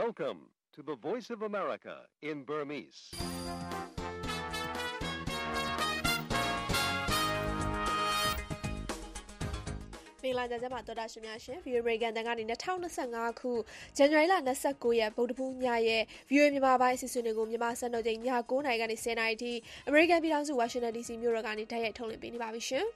Welcome to the Voice of America in Burmese. ။မင်္ဂလာကြပါတော်တာရှင်များရှင် VOA American တန်ကနေ2025ခုဇန်နဝါရီလ29ရက်ဗုဒ္ဓဖူးညရဲ့ VOA မြန်မာပိုင်းအစီအစဉ်တွေကိုမြန်မာစံတော်ချိန်ည9:00နာရီကနေ10:00နာရီထိ American ပြည်ထောင်စု Washington DC မြို့တော်ကနေတိုက်ရိုက်ထုတ်လွှင့်ပေးနေပါပြီရှင်။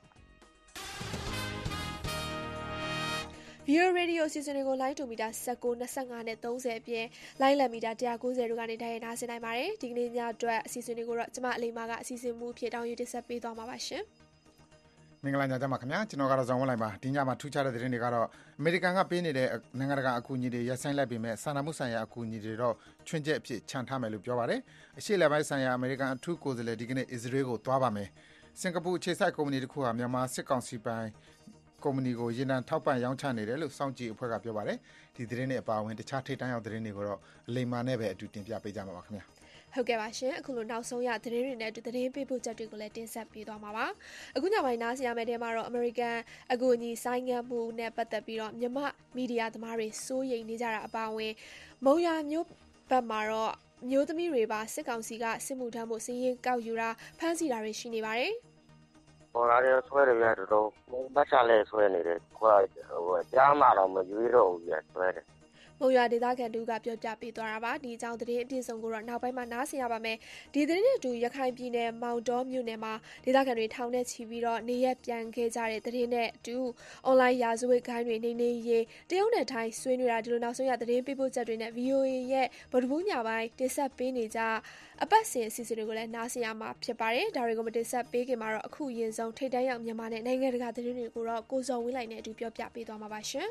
VOA Radio အစီအစဉ်တွေကို လိုင်းတူမီတာ19, 25နဲ့30အပြင်လိုင်းလံမီတာ190တို့ကနေတိုက်ရိုက်နားဆင်နိုင်ပါတယ်။ဒီကနေ့ညအတွက်အစီအစဉ်တွေကိုတော့ကျမအလိမ္မာကအစီအစဉ်မူအဖြစ်တောင်းယူတင်ဆက်ပေးသွားမှာပါရှင်။မင်္ဂလာညချမ်းပါခင်ဗျာကျွန်တော်ကတော့ဇော်ဝင်းလိုက်ပါဒီညမှာထူးခြားတဲ့သတင်းတွေကတော့အမေရိကန်ကပေးနေတဲ့နိုင်ငံတကာအကူအညီတွေရပ်ဆိုင်းလိုက်ပေမဲ့စာနာမှုဆိုင်ရာအကူအညီတွေတော့ချွင်းချက်အဖြစ်ခြံထားမယ်လို့ပြောပါတယ်အရှေ့လက်ပိုင်းဆိုင်ရာအမေရိကန်အထူးကိုယ်စားလှယ်ဒီကနေ့အစ္စရေးကိုသွားပါမယ်စင်ကာပူအခြေစိုက်ကုမ္ပဏီတစ်ခုဟာမြန်မာစစ်ကောင်စီပိုင်ကုမ္ပဏီကိုရေနံထောက်ပံ့ရောင်းချနေတယ်လို့စောင့်ကြည့်အဖွဲ့ကပြောပါတယ်ဒီသတင်းတွေအပါအဝင်တခြားထိပ်တန်းရောက်သတင်းတွေကိုတော့အလိမ္မာနဲ့ပဲအတူတင်ပြပေးကြမှာပါခင်ဗျာဟုတ်ကဲ့ပါရှင်အခုလိုနောက်ဆုံးရသတင်းတွေနဲ့သတင်းပေးပို့ချက်တွေကိုလည်းတင်ဆက်ပေးသွားမှာပါအခုညပိုင်းနားဆင်ရမယ့်တဲမှာတော့ American အကူအညီဆိုင်းငံ့မှုနဲ့ပတ်သက်ပြီးတော့မြန်မာမီဒီယာသမားတွေစိုးရိမ်နေကြတာအပါအဝင်မုံရမျိုးဘက်မှာတော့မျိုးသမီးတွေပါစစ်ကောင်စီကစစ်မှုထမ်းမှုစီးရင်ကောက်ယူတာဖမ်းဆီးတာတွေရှိနေပါတယ်ပေါ်လာတဲ့ဆွဲတွေရတော့ပတ်ချလဲဆွဲနေတယ်ကိုကကြားမှာတော့မရွေးတော့ဘူးပြဆွဲတယ်မုံရွာဒေသခံတို့ကပြောပြပေးသွားတာပါဒီအကြောင်းသတင်းအပြည့်စုံကိုတော့နောက်ပိုင်းမှာနားဆင်ရပါမယ်ဒီသတင်းတွေအတူရခိုင်ပြည်နယ်မောင်တောမြို့နယ်မှာဒေသခံတွေထောင်နဲ့ချီပြီးတော့နေရက်ပြန်ခဲ့ကြတဲ့သတင်းနဲ့အတူအွန်လိုင်းရာဇဝတ်ဂိုင်းတွေနေရေးတရုတ်နဲ့ထိုင်းဆွေးနွေးတာဒီလိုနောက်ဆုံးရသတင်းပေးပို့ချက်တွေနဲ့ VOA ရဲ့ဗုဒ္ဓဘူးညပိုင်းတင်ဆက်ပေးနေကြအပတ်စဉ်အစီအစဉ်တွေကိုလည်းနားဆင်ရမှာဖြစ်ပါတယ်ဒါတွေကိုမတင်ဆက်ပေးခင်မှာတော့အခုရင်ဆုံးထိတ်တန်းရောက်မြန်မာနဲ့နိုင်ငံတကာသတင်းတွေကိုတော့ကိုစော်ဝင်းလိုက်နဲ့အတူပြောပြပေးသွားမှာပါရှင်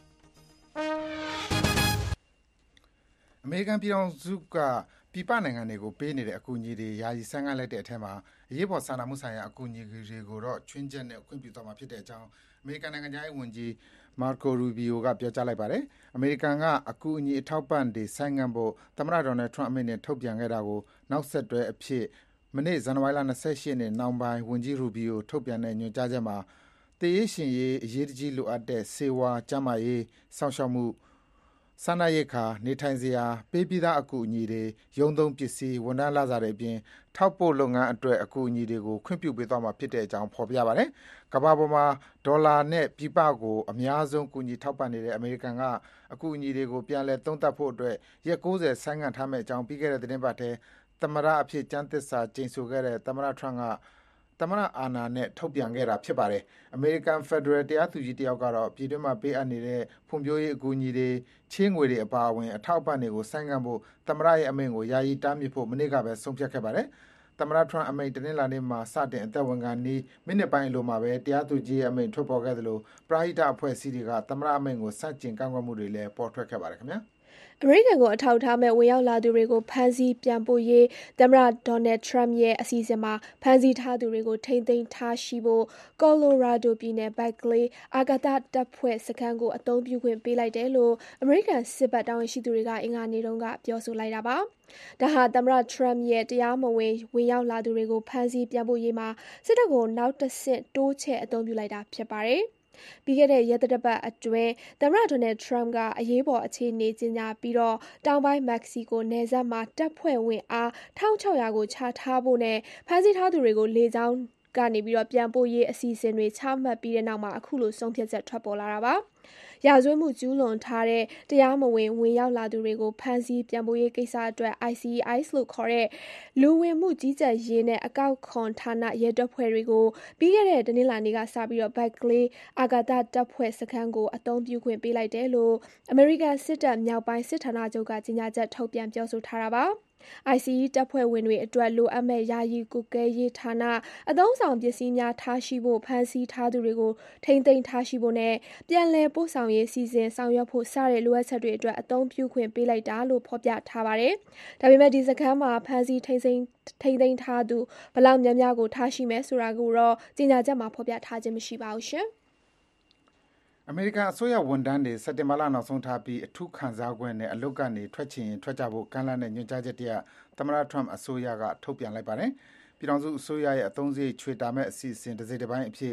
အမေရိကန်ပြည်ထောင်စုကပြည်ပနိုင်ငံတွေကိုပေးနေတဲ့အကူအညီတွေယာယီဆိုင်းငံ့လိုက်တဲ့အထက်မှာအရေးပေါ်စာနာမှုဆိုင်ရာအကူအညီတွေကိုတော့ချွင်းချက်နဲ့ခွင့်ပြုသွားမှာဖြစ်တဲ့အကြောင်းအမေရိကန်နိုင်ငံခြားရေးဝန်ကြီး Marco Rubio ကပြောကြားလိုက်ပါတယ်။အမေရိကန်ကအကူအညီအထောက်ပံ့တွေဆိုင်းငံ့ဖို့သမ္မတ Donald Trump အမိန့်နဲ့ထုတ်ပြန်ခဲ့တာကိုနောက်ဆက်တွဲအဖြစ်မနေ့ဇန်နဝါရီလ28ရက်နေ့နောက်ပိုင်းဝန်ကြီး Rubio ထုတ်ပြန်တဲ့ညွှန်ကြားချက်မှာသေရေးရှင်ရေးအရေးတကြီးလိုအပ်တဲ့ဆေးဝါးကျန်းမာရေးစောင့်ရှောက်မှုစားနပ်ရိက္ခာနေထိုင်စရာပေးပြီးသားအကူအညီတွေရုံးသုံးပစ္စည်းဝန်ထမ်းလစာတွေအပြင်ထောက်ပို့လုပ်ငန်းအတွက်အကူအညီတွေကိုခွင့်ပြုပေးသွားမှာဖြစ်တဲ့အကြောင်းဖော်ပြပါတယ်။ကမ္ဘာပေါ်မှာဒေါ်လာနဲ့ပြည်ပကိုအများဆုံးကူညီထောက်ပံ့နေတဲ့အမေရိကန်ကအကူအညီတွေကိုပြန်လည်သုံးသပ်ဖို့အတွက်ရက်90ဆိုင်းငံ့ထားမယ့်အကြောင်းပြီးခဲ့တဲ့သတင်းပတ်ထဲသမ္မတအဖြစ်ကျမ်းသစ္စာကျိန်ဆိုခဲ့တဲ့သမ္မတ Trump ကသမ္မတအာဏာနဲ့ထုတ်ပြန်ခဲ့တာဖြစ်ပါတယ်။အမေရိကန်ဖက်ဒရယ်တရားသူကြီးတယောက်ကတော့ပြည်တွင်းမှာပေးအပ်နေတဲ့ဖွံ့ဖြိုးရေးအကူအညီတွေချေးငွေတွေအပါအဝင်အထောက်အပံ့တွေကိုဆိုင်းငံ့ဖို့သမ္မတရဲ့အမိန့်ကိုယာယီတားမြစ်ဖို့မနေ့ကပဲဆုံးဖြတ်ခဲ့ပါတယ်။သမ္မတ Trump အမိန့်တနင်္လာနေ့မှာစတင်အသက်ဝင်ခါနီးမိနစ်ပိုင်းအလိုမှာပဲတရားသူကြီးရဲ့အမိန့်ထွက်ပေါ်ခဲ့သလိုပရဟိတအဖွဲ့အစည်းတွေကသမ္မတအမိန့်ကိုစတင်ကန့်ကွက်မှုတွေလည်းပေါ်ထွက်ခဲ့ပါတယ်ခင်ဗျာ။အမေရိကန်ကိုအထောက်ထားမဲ့ဝင်ရောက်လာသူတွေကိုဖမ်းဆီးပြန်ပို့ရေးသမ္မတဒေါ်နယ်ထရမ့်ရဲ့အစီအစဉ်မှာဖမ်းဆီးထားသူတွေကိုထိန်းသိမ်းထားရှိဖို့ကော်လိုရာဒိုပြည်နယ်ဘက်ကလေးအာဂါသတပ်ဖွဲ့စခန်းကိုအသုံးပြုခွင့်ပေးလိုက်တယ်လို့အမေရိကန်စစ်ဘက်တာဝန်ရှိသူတွေကအင်္ဂါနေ့တုန်းကပြောဆိုလိုက်တာပါ။ဒါဟာသမ္မတထရမ့်ရဲ့တရားမဝင်ရောက်လာသူတွေကိုဖမ်းဆီးပြန်ပို့ရေးမှာစစ်တပ်ကိုနောက်တစ်ဆင့်တိုးချဲ့အသုံးပြုလိုက်တာဖြစ်ပါတယ်။ပြီးခဲ့တဲ့ရက်သတ္တပတ်အတွင်းသမ္မတဒေါ်နယ်ထရမ့်ကအရေးပေါ်အခြေအနေကြေညာပြီးတော့တောင်ပိုင်းမက္ကဆီကိုနယ်စပ်မှာတပ်ဖွဲ့ဝင်အား1600ကိုချထားဖို့နဲ့ဖမ်းဆီးထားသူတွေကိုလေကြောင်းကနေပြီးတော့ပြန်ပို့ရေးအစီအစဉ်တွေချမှတ်ပြီးတဲ့နောက်မှာအခုလိုဆုံးဖြတ်ချက်ထွက်ပေါ်လာတာပါရာဇဝတ်မှုကျူးလွန်ထားတဲ့တရားမဝင်ရောက်လာသူတွေကိုဖမ်းဆီးပြန်ပို့ရေးကိစ္စအတွက် ICE လို့ခေါ်တဲ့လူဝင်မှုကြီးကြပ်ရေးနဲ့အကောက်ခွန်ဌာနရဲတပ်ဖွဲ့တွေကိုပြီးခဲ့တဲ့တနင်္လာနေ့ကစပြီးတော့ဘက်ကလေးအာဂါသတပ်ဖွဲ့စခန်းကိုအသုံးပြုခွင့်ပေးလိုက်တယ်လို့အမေရိကန်စစ်တပ်မြောက်ပိုင်းစစ်ဌာနချုပ်ကကြေညာချက်ထုတ်ပြန်ပြောဆိုထားတာပါICE တပ်ဖွဲ့ဝင်တွေအတွက်လိုအပ်မဲ့ယာယီကုကဲရေးဌာနအသုံးဆောင်ပစ္စည်းများထားရှိဖို့ဖမ်းဆီးထားသူတွေကိုထိန်းသိမ်းထားရှိဖို့နဲ့ပြန်လည်ပို့ဆောင်ရေးစီစဉ်ဆောင်ရွက်ဖို့စတဲ့လိုအပ်ချက်တွေအတွက်အသုံးပြုခွင့်ပေးလိုက်တာလို့ဖော်ပြထားပါတယ်။ဒါပေမဲ့ဒီစခန်းမှာဖမ်းဆီးထိန်းသိမ်းထားသူဘလောက်များများကိုထားရှိမယ်ဆိုတာကိုတော့ကြေညာချက်မှာဖော်ပြထားခြင်းမရှိပါဘူးရှင်။အမေရိကန်အစိုးရဝန်ထမ်းတွေစက်တင်ဘာလနောက်ဆုံးထားပြီးအထူးခံစားခွင့်နဲ့အလုပ်ကနေထွက်ချင်ရင်ထွက်ကြဖို့ကမ်းလှမ်းတဲ့ညွှန်ကြားချက်တရပ်သမ္မတ Trump အစိုးရကထုတ်ပြန်လိုက်ပါတယ်။ပြည်ထောင်စုအစိုးရရဲ့အသုံးစရိတ်ချွေတာမဲ့အစီအစဉ်တစ်စိတ်တစ်ပိုင်းအဖြစ်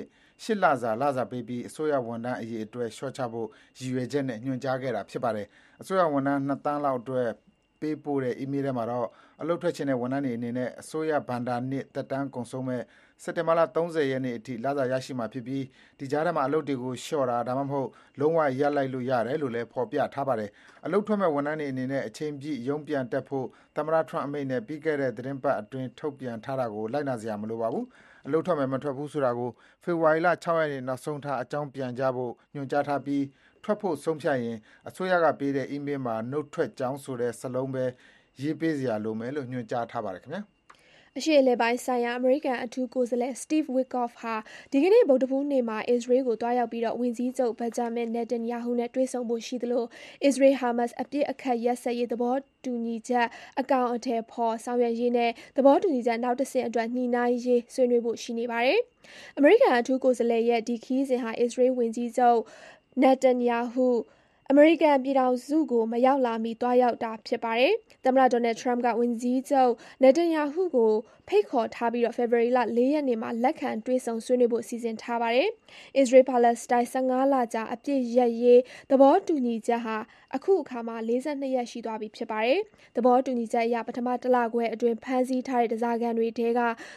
8 လစာပေးပြီးအစိုးရဝန်ထမ်းအရေးအတွက်လျှော့ချဖို့ရည်ရွယ်ချက်နဲ့ညွှန်ကြားခဲ့တာဖြစ်ပါတယ်အစိုးရဝန်ထမ်း2 သန်းလောက်အတွက်ပေးပို့တဲ့အီးမေးလ်ထဲမှာတော့အလုပ်ထွက်ချင်တဲ့ဝန်ထမ်းတွေအနေနဲ့အစိုးရဘဏ္ဍာနှစ်တက်တန်းကုန်ဆုံးမဲ့စက်တင်ဘာလ30ရက်နေ့အထိလစာရရှိမှာဖြစ်ပြီးဒီကြားထဲမှာအလုပ်တွေကိုလျှော့တာဒါမှမဟုတ်လုံးဝရပ်လိုက်လို့ရတယ်လို့လည်းဖော်ပြထားပါတယ်အလုပ်ထွက်မဲ့ဝန်ထမ်းတွေအနေနဲ့အချိန်ပြည့်ရုံးပြန်တက်ဖို့သမ္မတထရန့်အမိန့်နဲ့ပြီးခဲ့တဲ့သတင်းပတ်အတွင်းထုတ်ပြန်ထားတာကိုလိုက်နာစရာမလိုပါဘူးအလုပ်ထွက်မဲ့မထွက်ဘူးဆိုတာကိုဖေဖော်ဝါရီလ6ရက်နေ့နောက်ဆုံးထားအကြောင်းပြန်ကြဖို့ညွှန်ကြားထားပြီးထွက်ဖို့ဆုံးဖြတ်ရင်အစိုးရကပေးတဲ့အီးမေးလ်မှာနှုတ်ထွက်ကြောင်းဆိုတဲ့စာလုံးပဲရေးပေးစရာလိုမယ်လို့ညွှန်ကြားထားပါတယ်ခင်ဗျာအရှေ့အလယ်ပိုင်းဆိုင်ရာအမေရိကန်အထူးကိုယ်စားလှယ် Steve Witkoff ဟာဒီကနေ့ဗုဒ္ဓဟူးနေ့မှာအစ္စရေးကိုတွားရောက်ပြီးဝန်ကြီးချုပ် Benjamin Netanyahu နဲ့တွေ့ဆုံဖို့ရှိသလိုအစ္စရေး-ဟာမတ်စ်အပစ်အခတ်ရပ်စဲရေးသဘောတူညီချက်အကောင်အထည်ဖော်ဆောင်ရွက်ရေးနဲ့သဘောတူညီချက်နောက်တဆင့်အတွက်ညှိနှိုင်းရေးဆွေးနွေးဖို့ရှိနေပါတယ်။အမေရိကန်အထူးကိုယ်စားလှယ်ရဲ့ဒီခရီးစဉ်ဟာအစ္စရေးဝန်ကြီးချုပ် Netanyahuအမေရိကန်ပြည်ထောင်စုကိုမရောက်လာမီသွားရောက်တာဖြစ်ပါတယ်။သမ္မတဒေါ်နယ်ထရမ့်ကဝန်ကြီးချုပ် Netanyahu ကိုဖိတ်ခေါ်ထားပြီးဖေဖော်ဝါရီလ4ရက်နေ့မှာလက်ခံတွေ့ဆုံဆွေးနွေးဖို့စီစဉ်ထားပါတယ်။အစ္စရေး-ပါလက်စတိုင်း15လကြာအပစ်ရပ်ရေးသဘောတူညီချက်ဟာအခုအခါမှာ42ရက်ရှိသွားပြီဖြစ်ပါတယ်။သဘောတူညီချက်အရပထမတစ်လခွဲအတွင်းဖမ်းဆီးထားတဲ့ဓားစာခံတွေထဲက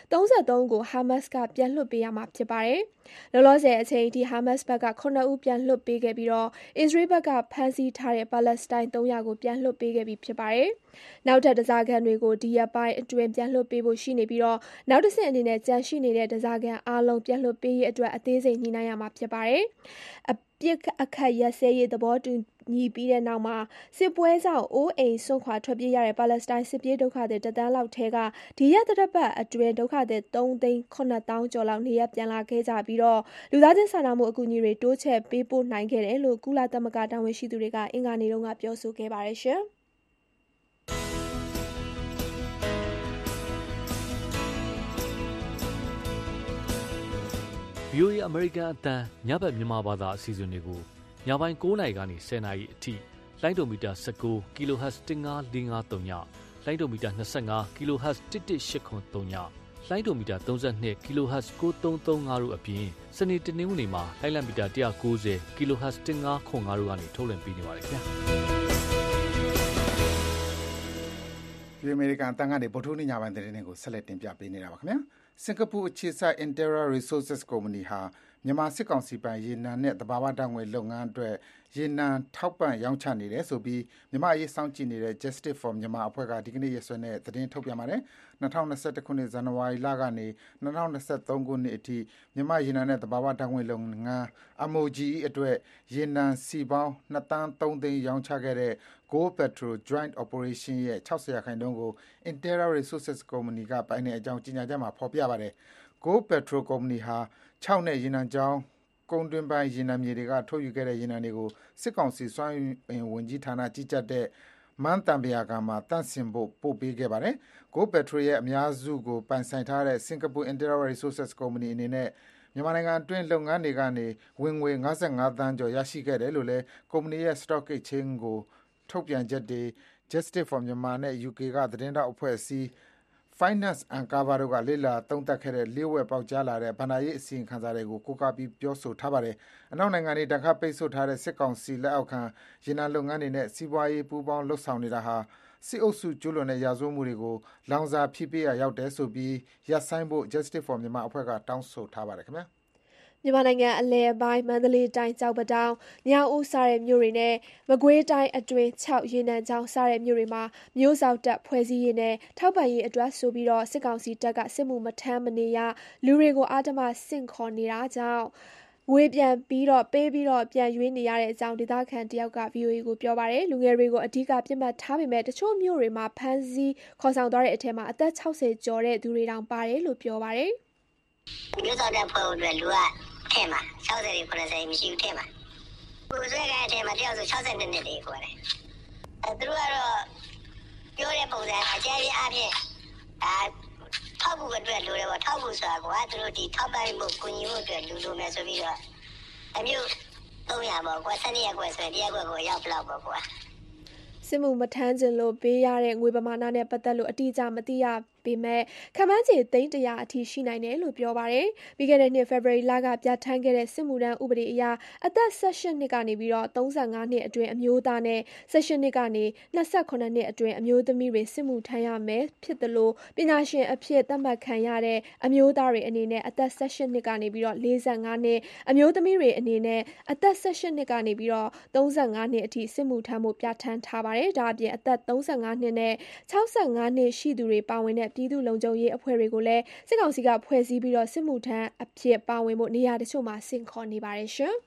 33ကိုဟာမတ်စ်ကပြန်လွှတ်ပေးရမှာဖြစ်ပါတယ်။လောလောဆယ်အချိန်အထိဟာမတ်စ်ဘက်က9ဦးပြန်လွှတ်ပေးခဲ့ပြီးအစ္စရေးဘက်ကဖမ်းဆီးထားတဲ့ပါလက်စတိုင်း300ကိုပြန်လွှတ်ပေးခဲ့ပြီးဖြစ်ပါတယ်။နောက်ထပ်ဓားစာခံတွေကိုဒီရက်ပိုင်းအတွင်းပြန်လွှတ်ပေးဖို့ရှိနေပြီးနောက်တစ်ဆင့်အနေနဲ့ကြန့်ရှိနေတဲ့ဓားစာခံအားလုံးပြန်လွှတ်ပေးရေးအတွက်အသေးစိတ်ညှိနှိုင်းရမှာဖြစ်ပါတယ်။အပြစ်အခတ်ရပ်စဲရေးသဘောတူညီပြီးတဲ့နောက်မှာစစ်ပွဲကြောင့်အိုးအိမ်စွန့်ခွာထွက်ပြေးရတဲ့ပါလက်စတိုင်းစစ်ပြေးဒုက္ခသည်1 သန်းလောက်ထဲကဒီရက်သတ္တပတ်အတွင်းဒုက္ခသည်3,900,000 ကျော်လောက်နေရပ်ပြန်လာခဲ့ကြပြီးလူသားချင်းစာနာမှုအကူအညီတွေတိုးချဲ့ပေးပို့နိုင်ခဲ့တယ်လို့ကုလသမဂ္ဂတာဝန်ရှိသူတွေကအင်္ဂါနေ့တုန်းကပြောဆိုခဲ့ပါတယ်ရှင်။ VOA အမေရိကန်အသံညဘက်မြန်မာဘာသာအစီအစဉ်တွေကိုညပိုင်း9:00နာရီကနေ10:00နာရီအထိလိုင်းဒိုမီတာ19 kHz 15553ညလိုင်းဒိုမီတာ25 kHz 11883ညလိုင်းဒိုမီတာ32 kHz 9335တို့အပြင်စနေတနင်္ဂနွေမှာလိုင်းလံမီတာ190 kHz 1505တို့ကနေထုတ်လွှင့်ပေးနေပါတယ်ခင်ဗျာဒီအမေရိကန်အသံကနေဗုဒ္ဓဟူးနေ့ညပိုင်းသတင်းတွေကိုဆက်လက်တင်ပြပေးနေတာပါခင်ဗျာစင်ကာပူအခြေစိုက် Intera Resources ကုမ္ပဏီဟာမြန်မာစစ်ကောင်စီပိုင်ရေနံနဲ့သဘာဝဓာတ်ငွေလုပ်ငန်းအတွက်ရေနံထောက်ပံ့ရောင်းချနေတယ်ဆိုပြီးမြန်မာအရေးစောင့်ကြည့်နေတဲ့ Justice for Myanmar အဖွဲ့ကဒီကနေ့ရက်စွဲနဲ့သတင်းထုတ်ပြန်ပါတယ်။2021ခုနှစ်ဇန်နဝါရီလကနေ2023ခုနှစ်အထိမြန်မာရေနံနဲ့သဘာဝဓာတ်ငွေလုပ်ငန်း MOGE အတွက်ရေနံစီပေါင်း2 သန်း 3 သိန်းရောင်းချခဲ့တဲ့ Go Petro Joint Operation ရဲ့ 60% ကို Intera Resources ကုမ္ပဏီကပိုင်တဲ့အကြောင်းကြေညာချက်မှာဖော်ပြပါတယ်။ Go Petro ကုမ္ပဏီဟာ6နဲ့ရေနံကြောင်းကုန်တွင်းပိုင်းရေနံမြေတွေကထုတ်ယူခဲ့တဲ့ရေနံတွေကိုစစ်ကောင်စီစွမ်းအင်ဝန်ကြီးဌာနကြီးကြပ်တဲ့မန်းတံပရာကန်မှာတန့်စင်ဖို့ပို့ပေးခဲ့ပါတယ်။ Go Petro ရဲ့အများစုကိုပိုင်ဆိုင်ထားတဲ့ Singapore Intera Resources ကုမ္ပဏီအနေနဲ့မြန်မာနိုင်ငံအတွင်းလုပ်ငန်းတွေကနေဝင်ငွေ55သန်းကျော်ရရှိခဲ့တယ်လို့လည်းကုမ္ပဏီရဲ့ Stock Exchange ကိုထုတ်ပြန်ချက်တွေ Justice for Myanmar နဲ့ UK ကသတင်းတောက်အဖွဲ့အစည်းFinance Uncovered တို့ကလေ့လာသုံးသပ်ခဲ့တဲ့လျှို့ဝှက်ပေါက်ကြားလာတဲ့ဘဏ္ဍာရေးအစီရင်ခံစာတွေကိုကိုးကားပြီးပြောဆိုထားပါတယ်။အနောက်နိုင်ငံတွေတခါပိတ်ဆို့ထားတဲ့စစ်ကောင်စီလက်အောက်ခံရေနံလုပ်ငန်းတွေနဲ့စီးပွားရေးပူးပေါင်းလှုပ်ဆောင်နေတာဟာစစ်အုပ်စုကျူးလွန်တဲ့ရာဇဝတ်မှုတွေကိုလောင်စာဖြည့်ပေးရရောက်တယ်ဆိုပြီးရပ်ဆိုင်းဖို့ Justice for Myanmar အဖွဲ့ကတောင်းဆိုထားပါတယ်ခင်ဗျာ။မြန်မာနိုင်ငံအလယ်ပိုင်းမန္တလေးတိုင်းကျောက်ပတောင်၊ညောင်ဦးစတဲ့မြို့တွေနဲ့မကွေးတိုင်းအတွင်း6ရေနံချောင်းစတဲ့မြို့တွေမှာမျိုးစောက်တပ်ဖွဲ့စည်းရေးနဲ့ထောက်ပံ့ရေးအတွက်ဆိုပြီးစစ်ကောင်စီတပ်ကစစ်မှုမထမ်းမနေရလူတွေကိုအဓမ္မဆင့်ခေါ်နေတာကြောင့်ငွေပြန်ပေးပြီးပြန်ရွေးနေရတဲ့အကြောင်းဒေသခံတယောက်က VOA ကိုပြောပါတယ်။လူငယ်တွေကိုအဓိကပြစ်မှတ်ထားပေမဲ့တချို့မြို့တွေမှာဖမ်းဆီးခေါ်ဆောင်သွားတဲ့အထက်မှာအသက်60ကျော်တဲ့သူတွေတောင်ပါတယ်လို့ပြောပါတယ်။မျိုးစောက်တပ်ဖွဲ့အတွက်လူကထဲမှာ60တွေ90မရှိဘူးထဲမှာကိုယ်ဆွဲတဲ့အထဲမှာတယောက်ဆို62နှစ်တွေခေါ်တယ်သူတို့ကတော့ပြောတဲ့ပုံစံအကြမ်းအားဖြင့်ဒါထောက်ဖို့အတွက်လိုတယ်ပေါ့ထောက်ဖို့ဆိုတာကသူတို့ဒီထောက်ပံ့မှုကိုညီမှုအတွက်လိုမယ်ဆိုပြီးတော့အမျိုး300ပေါ့ကွာ12ရက်ကွယ်ဆိုရင်1ရက်ကွယ်ကိုရောက်ဘလောက်ပေါ့ကွာစစ်မှုမထမ်းခြင်းလို့ပေးရတဲ့ငွေပမာဏနဲ့ပတ်သက်လို့အတိအကျမသိရပေမဲ့ခန့်မှန်းခြေသိန်း100အထိရှိနိုင်တယ်လို့ပြောပါတယ်။ပြီးခဲ့တဲ့နှစ်ဖေဖော်ဝါရီလကပြဋ္ဌာန်းခဲ့တဲ့စစ်မှုထမ်းဥပဒေအရအသက်18နှစ်ကနေပြီးတော့35နှစ်အတွင်းအမျိုးသားနဲ့18နှစ်ကနေ28နှစ်အတွင်းအမျိုးသမီးတွေစစ်မှုထမ်းရမယ်ဖြစ်တယ်လို့ပညာရှင်အဖြစ်သတ်မှတ်ခံရတဲ့အမျိုးသားတွေအနေနဲ့အသက်18နှစ်ကနေပြီးတော့45နှစ်အမျိုးသမီးတွေအနေနဲ့အသက်18နှစ်ကနေပြီးတော့35နှစ်အထိစစ်မှုထမ်းဖို့ပြဋ္ဌာန်းထားပါတယ်။ဒါအပြင်အသက်35နှစ်နဲ့65နှစ်ရှိသူတွေပါဝင်တဲ့ပြည်သူ့လုံခြုံရေးအဖွဲ့တွေကိုလည်းစစ်ကောင်စီကဖွဲ့စည်းပြီးတော့စစ်မှုထမ်းအဖြစ်ပါဝင်ဖို့နေရာတချို့မှာဆင့်ခေါ်နေပါတယ်ရှင်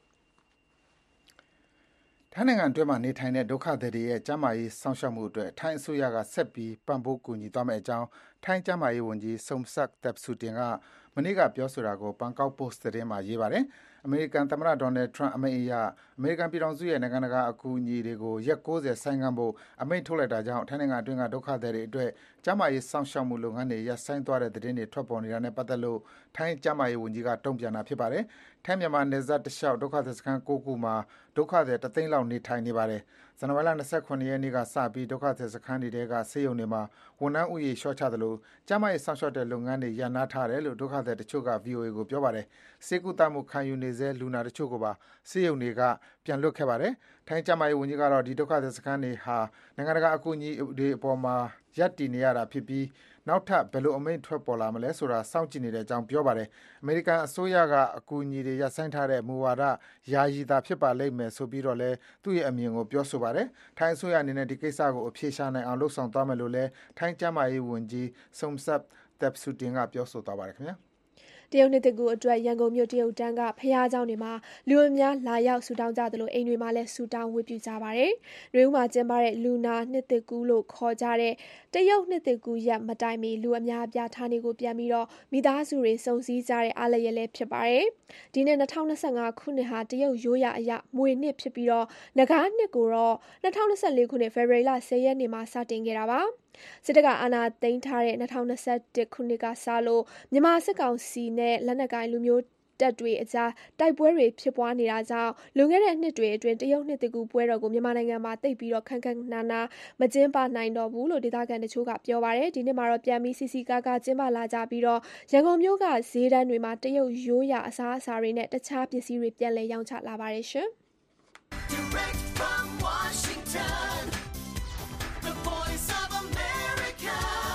။ထိုင်းနိုင်ငံအတွင်းမှာနေထိုင်တဲ့ဒုက္ခသည်တွေရဲ့ကျန်းမာရေးစောင့်ရှောက်မှုအတွက်ထိုင်းအစိုးရကဆက်ပြီးပံ့ပိုးကူညီသွားမယ့်အကြောင်းထိုင်းကျန်းမာရေးဝန်ကြီးဆုမ်ဆက်တပ်ဆူတင်ကမနေ့ကပြောဆိုတာကိုဘန်ကောက်ပို့စ်သတင်းမှာရေးပါတယ်။အမေရိကန်သမ္မတဒေါ်နယ်ထရန့်အမိန့်အရအမေရိကန်ပြည်ထောင်စုရဲ့နိုင်ငံတကာအကူအညီတွေကိုရက်90ဆိုင်းငံ့ဖို့အမိန့်ထုတ်လိုက်တာကြောင့်ထိုင်းနိုင်ငံအတွင်းကဒုက္ခသည်တွေအတွက်ကျန်းမာရေးစောင့်ရှောက်မှုလုပ်ငန်းတွေရပ်ဆိုင်းသွားတဲ့သတင်းတွေထွက်ပေါ်နေတာနဲ့ပတ်သက်လို့ထိုင်းကျန်းမာရေးဝန်ကြီးကတုံ့ပြန်တာဖြစ်ပါတယ်။ထိုင်းမြန်မာနယ်စပ်တလျှောက်ဒုက္ခသည်စခန်း9ခုမှာဒုက္ခသည်3သိန်းလောက်နေထိုင်နေပါတယ်။ဇန်နဝါရီလ29ရက်နေ့ကစပြီးဒုက္ခသည်စခန်းတွေကဆေးရုံတွေမှာဝန်ထမ်းဦးရေလျှော့ချသလိုကျန်းမာရေးစောင့်ရှောက်တဲ့လုပ်ငန်းတွေရပ်နားထားတယ်လို့ဒုက္ခသည်တချို့က VOA ကိုပြောပါတယ်။ဆေးကုသမှုခံယူနေဆဲလူနာတချို့ကိုပါဆေးရုံတွေကပြန်လွှတ်ခဲ့ပါတယ်။ထိုင်းကျန်းမာရေးဝန်ကြီးကတော့ဒီဒုက္ခသည်စခန်းတွေဟာနိုင်ငံတကာအကူအညီတွေအပေါ်မှာရပ်တည်နေရတာဖြစ်ပြီးနောက်ထပ်ဘယ်လိုအမိန့်ထွက်ပေါ်လာမလဲဆိုတာစောင့်ကြည့်နေတဲ့အကြောင်းပြောပါတယ်။အမေရိကန်အစိုးရကအကူအညီတွေရပ်ဆိုင်းထားတဲ့မူဝါဒယာယီသာဖြစ်ပါလိမ့်မယ်ဆိုပြီးတော့လည်းသူ့ရဲ့အမြင်ကိုပြောဆိုပါတယ်။ထိုင်းအစိုးရအနေနဲ့ဒီကိစ္စကိုအဖြေရှာနိုင်အောင်လှုံ့ဆော်သွားမယ်လို့လည်းထိုင်းကျန်းမာရေးဝန်ကြီးဆုမ်ဆက်တပ်ဆူတင်ကပြောဆိုသွားပါတယ်ခင်ဗျာ။တရုတ်နှစ်သစ်ကူအတွက်ရန်ကုန်မြို့တရုတ်တန်းကဖျားเจ้าတွေမှာလူအများလာရောက်ဆူတောင်းကြသလိုအိမ်တွေမှာလည်းဆူတောင်းဝတ်ပြုကြပါတယ်။ရွေးဦးမှာကျင်းပတဲ့လူနာနှစ်သစ်ကူလို့ခေါ်ကြတဲ့တရုတ်နှစ်သစ်ကူရက်မတိုင်မီလူအများအပြားဌာနေကိုပြန်ပြီးတော့မိသားစုတွေစုံစည်းကြတဲ့အားလျက်လည်းဖြစ်ပါတယ်။ဒီနှစ်2025ခုနှစ်ဟာတရုတ်ရိုးရာအရမွေနှစ်ဖြစ်ပြီးတော့နဂါးနှစ်ကိုတော့2024ခုနှစ်ဖေဖော်ဝါရီလ10ရက်နေ့မှာစတင်ခဲ့တာပါ။စစ်တပ်ကအာဏာသိမ်းထားတဲ့2021ခုနှစ်ကစလို့မြန်မာစစ်ကောင်စီနဲ့လက်နက်ကိုင်လူမျိုးတပ်တွေအကြားတိုက်ပွဲတွေဖြစ်ပွားနေတာကြောင့်လွန်ခဲ့တဲ့နှစ်တွေအတွင်းတရုတ်နှစ်တကူပွဲတော်ကိုမြန်မာနိုင်ငံမှာတိတ်ပြီးတော့ခန်းခန်းနာနာမကျင်းပနိုင်တော့ဘူးလို့ဒေသခံတချို့ကပြောပါတယ်ဒီနှစ်မှာတော့ပြန်ပြီးစီစီကားကားကျင်းပလာကြပြီးတော့ရန်ကုန်မြို့ကဈေးတန်းတွေမှာတရုတ်ရိုးရာအစားအစာတွေနဲ့တခြားပစ္စည်းတွေပြန်လည်ရောင်းချလာပါတယ်ရှင် Direct from Washington The Voice of America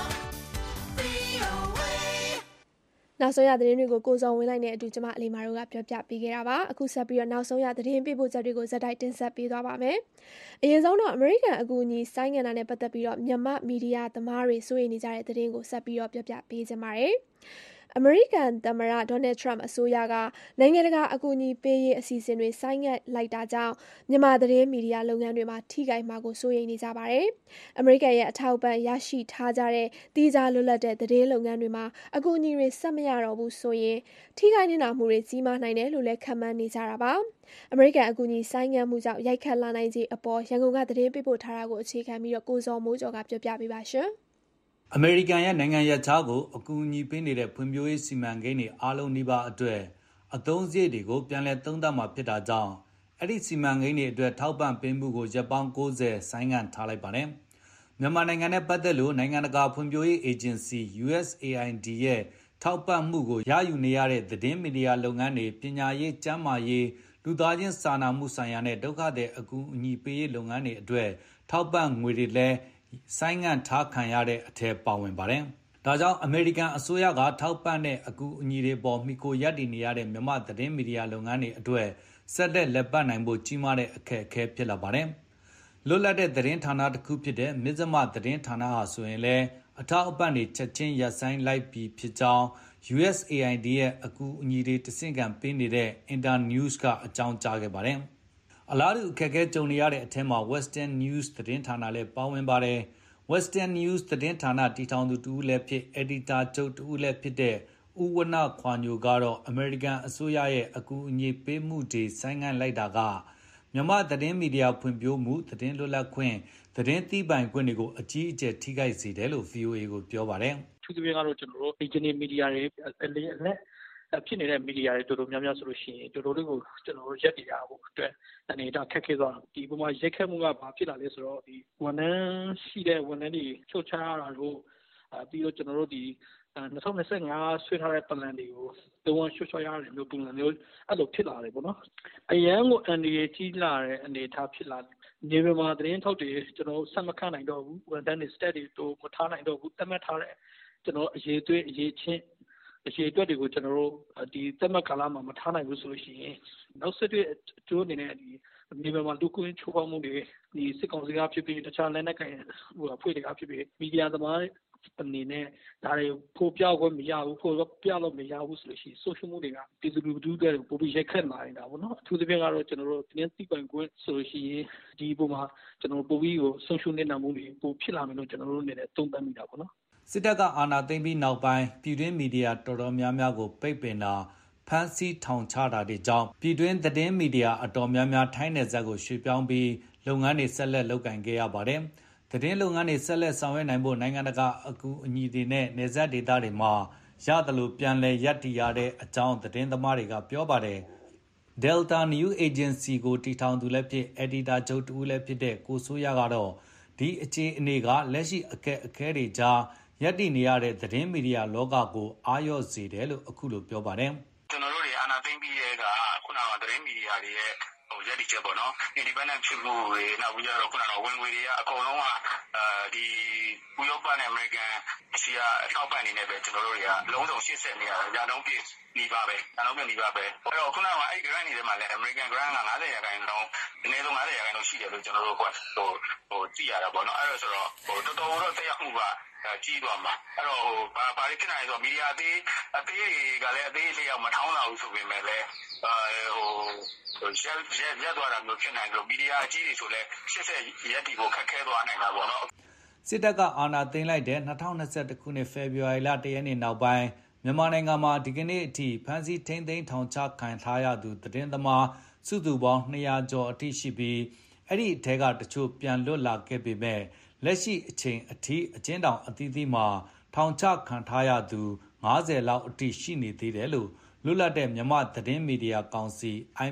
VOA နောက်ဆုံးရသတင်းတွေကိုကိုစုံဝင်လိုက်တဲ့အတူကျမအလီမာတို့ကပြောပြပေးခဲ့တာပါအခုဆက်ပြီးတော့နောက်ဆုံးရသတင်းပေးပို့ချက်တွေကိုဇက်တိုက်တင်ဆက်ပေးသွားပါမယ်အရင်ဆုံးတော့အမေရိကန်အကူအညီစိုင်းငံတာနဲ့ပတ်သက်ပြီးတော့မြန်မာမီဒီယာသမားတွေစိုးရိမ်နေကြတဲ့သတင်းကိုဆက်ပြီးတော့ပြောပြပေးကြပါမယ်အမေရိကန်သမ္မတဒေါ်နယ်ထရန့်အစိုးရကနိုင်ငံတကာအကူအညီပေးရေးအစီအစဉ်တွေဆိုင်းငံ့လိုက်တာကြောင့်မြန်မာသတင်းမီဒီယာလုပ်ငန်းတွေမှာထိခိုက်မှာကိုစိုးရိမ်နေကြပါတယ်။အမေရိကန်ရဲ့အထောက်ပံ့ရရှိထားကြတဲ့တီးခြားလွတ်လပ်တဲ့သတင်းလုပ်ငန်းတွေမှာအကူအညီတွေဆက်မရတော့ဘူးဆိုရင်ထိခိုက်နေတာမှုတွေကြီးမားနိုင်တယ်လို့လည်းခန့်မှန်းနေကြတာပါ။အမေရိကန်အကူအညီဆိုင်းငံ့မှုကြောင့်ရိုက်ခတ်လာနိုင်ခြေအပေါ်ရန်ကုန်ကသတင်းပေးပို့ထားတာကိုအခြေခံပြီးတော့ကိုဇော်မိုးကျော်ကပြောပြပေးပါရှင်။အမေရိကန်ရဲ့နိုင်ငံရပ်ခြားကိုအကူအညီပေးနေတဲ့ဖွံ့ဖြိုးရေးစီမံကိန်းတွေအားလုံးနှိပါအတွက်အသုံးစရိတ်တွေကိုပြန်လည်သုံးသပ်မှာဖြစ်တာကြောင့်အဲ့ဒီစီမံကိန်းတွေအတွက်ထောက်ပံ့ပေးမှုကိုရက်ပေါင်း90ဆိုင်းငံ့ထားလိုက်ပါတယ်။မြန်မာနိုင်ငံနဲ့ပတ်သက်လို့နိုင်ငံတကာဖွံ့ဖြိုးရေးအေဂျင်စီ USAID ရဲ့ထောက်ပံ့မှုကိုရယူနေရတဲ့သတင်းမီဒီယာလုပ်ငန်းတွေပညာရေးကျန်းမာရေးလူသားချင်းစာနာမှုဆိုင်ရာနဲ့ဒုက္ခသည်အကူအညီပေးရေးလုပ်ငန်းတွေအတွက်ထောက်ပံ့ငွေတွေလည်းဆိုင်းငံ့ထားခံရတဲ့အထက်ပါဝင်ပါတယ်။ဒါကြောင့်အမေရိကန်အစိုးရကထောက်ပံ့တဲ့အကူအညီတွေပေါ်မှီခိုရပ်တည်နေရတဲ့မြန်မာသတင်းမီဒီယာလုပ်ငန်းတွေအတွက်ဆက်လက်ပတ်နိုင်ဖို့ကြီးမားတဲ့အခက်အခဲဖြစ်လာပါတယ်။လွတ်လပ်တဲ့သတင်းဌာနတစ်ခုဖြစ်တဲ့မြစ်စမသတင်းဌာနဟာဆိုရင်လည်းအထောက်အပံ့တွေချက်ချင်းရပ်ဆိုင်းလိုက်ပြီးဖြစ်ကြောင်း USAID ရဲ့အကူအညီတွေတဆင့်ခံပေးနေတဲ့ Internews ကအကြောင်းကြားခဲ့ပါတယ်။အလားတူအခက်အခဲကြုံနေရတဲ့အထက်မှာ Western News သတင်းဌာနလည်းပါဝင်ပါတယ်။ Western News သတင်းဌာနတည်ထောင်သူတူဦးလည်းဖြစ်အယ်ဒီတာချုပ်တူဦးလည်းဖြစ်တဲ့ဦးဝနခွာညိုကတော့အမေရိကန်အစိုးရရဲ့အကူအညီပေးမှုတွေဆိုင်းငံ့လိုက်တာကမြန်မာသတင်းမီဒီယာဖွံ့ဖြိုးမှုသတင်းလွတ်လပ်ခွင့်သတင်းသိပိုင်ခွင့်တွေကိုအကြီးအကျယ်ထိခိုက်စေတယ်လို့ VOA ကိုပြောပါတယ်။ထူးထူးခြားခြားကတော့ကျွန်တော်တို့ regional media တွေဖြစ်နေတဲ့မီဒီယာတွေတော်တော်များများဆိုလို့ရှိရင်တော်တော်လေးကိုကျွန်တော်တို့ရက်တည်ရဖို့အတွက်အနေဒါခက်ခဲသွားဒီပုံမှာရက်ခက်မှုကဘာဖြစ်လာလဲဆိုတော့ဒီဝန်ထမ်းရှိတဲ့ဝန်ထမ်းတွေချုပ်ချရတာတို့ပြီးတော့ကျွန်တော်တို့ဒီ2025ဆွဲထားတဲ့ plan တွေကိုလုံးဝရှုပ်ရတယ်မျိုးပုံစံမျိုးအဲ့လိုဖြစ်လာတယ်ပေါ့နော်အရန်ကိုအန်ဒီရဲ့ကြီးလာတဲ့အနေထားဖြစ်လာတယ်နေပြည်တော်သတင်းထောက်တွေကျွန်တော်ဆက်မခံနိုင်တော့ဘူးဝန်ထမ်းတွေ stat တွေတို့မထားနိုင်တော့ဘူးတတ်မှတ်ထားတဲ့ကျွန်တော်အရေးအတွက်တွေကိုကျွန်တော်တို့ဒီတတ်မှတ်ကာလမှာမထားနိုင်ဘူးဆိုလို့ရှိရင်နောက်ဆက်တွဲအကျိုးအနေနဲ့ဒီနေပြည်တော်လူကွင်းချိုးဖောက်မှုတွေဒီစစ်ကောင်စီကဖြစ်ပြီးတခြားလက်နက်ကိုင်အဖွဲ့တွေကဖြစ်ပြီးမီဒီယာသမားအနေနဲ့ဒါတွေပို့ပြခွင့်မရဘူးပို့ပြလို့မရဘူးဆိုလို့ရှိရင် social မှုတွေကပြည်သူလူထုတွေပို့ပြီးရိုက်ခတ်လာနေတာပေါ့နော်အထူးသဖြင့်ကတော့ကျွန်တော်တို့တင်းသိပိုင်ခွင့်ဆိုလို့ရှိရင်ဒီပုံမှာကျွန်တော်ပို့ပြီးကို social နေတာမှုတွေပို့ဖြစ်လာမယ်လို့ကျွန်တော်တို့အနေနဲ့သုံးသပ်မိတာပေါ့နော်စစ်တပ်ကအာဏာသိမ်းပြီးနောက်ပိုင်းပြည်တွင်းမီဒီယာတော်တော်များများကိုပိတ်ပင်တာဖမ်းဆီးထောင်ချတာတွေကြောင့်ပြည်တွင်းသတင်းမီဒီယာအတော်များများထိုင်းနယ်စပ်ကိုရွှေ့ပြောင်းပြီးလုပ်ငန်းတွေဆက်လက်လုပ်ကိုင်ခဲ့ရပါတယ်။သတင်းလုပ်ငန်းတွေဆက်လက်ဆောင်ရွက်နိုင်ဖို့နိုင်ငံတကာအကူအညီတွေနဲ့နယ်စပ်ဒေသတွေမှာရသလိုပြန်လည်ရပ်တည်ရတဲ့အကြောင်းသတင်းသမားတွေကပြောပါတယ်။ Delta News Agency ကိုတည်ထောင်သူလည်းဖြစ်အယ်ဒီတာချုပ်တူလည်းဖြစ်တဲ့ကိုစိုးရကတော့ဒီအခြေအနေကလက်ရှိအခက်အခဲတွေကြားရပ်တည်နေရတဲ့သတင်းမီဒီယာလောကကိုအားလျော့စေတယ်လို့အခုလိုပြောပါတယ်။ကျွန်တော်တို့တွေအာဏာသိမ်းပြီးတဲ့ကခုနကသတင်းမီဒီယာတွေရဲ့ရပ်တည်ချက်ပေါ့နော် independent ဖြစ်မှုတွေနောက်ပြီးတော့ခုနကဝင်ငွေတွေကအကုန်လုံးကဒီဥရောပနဲ့အမေရိကန်အစီအထောက်ပံ့နေနဲ့ပဲကျွန်တော်တို့တွေကလုံးစုံရှေ့ဆက်နေရတယ်။ညာလုံးပြည့်နေပါပဲ။ညာလုံးပြည့်နေပါပဲ။အဲ့တော့ခုနကအဲ့ grant တွေထဲမှာလည်း American grant က90%အနည်းဆုံး90%ရှိတယ်လို့ကျွန်တော်တို့ကသိရတာပေါ့နော်။အဲ့တော့ဆိုတော့တော်တော်တော့တက်ရောက်မှုကကြီးသွားမှာအဲ့တော့ဘာတွေဖြစ်နိုင်လဲဆိုတော့မီဒီယာအသေးတွေကလည်းအသေးလေးအောင်မထောင်းလာဘူးဆိုပေမဲ့လည်းရက်သွားတာမျိုးဖြစ်နိုင်လို့မီဒီယာအကြီးတွေဆိုလည်း80ရက်တီကိုခက်ခဲသွားနိုင်တာပေါ့နော်စစ်တပ်ကအာဏာသိမ်းလိုက်တဲ့2021ခုနှစ်ဖေဖော်ဝါရီလ1ရက်နေ့နောက်ပိုင်းမြန်မာနိုင်ငံမှာဒီကနေ့အထိဖမ်းဆီးထိန်းသိမ်းထောင်ချခံထားရသူသတင်းသမားစုစုပေါင်း200ကျော်အထိရှိပြီးအဲ့ဒီအထက်ကတချို့ပြန်လွတ်လာခဲ့ပေမဲ့လက်ရှိအချိန်အထိအကျဉ်းထောင်အသီးသီးမှာထောင်ချခံထားရသူ90လောက်အထိရှိနေသေးတယ်လို့လွတ်လပ်တဲ့မြန်မာသတင်းမီဒီယာကောင်စီ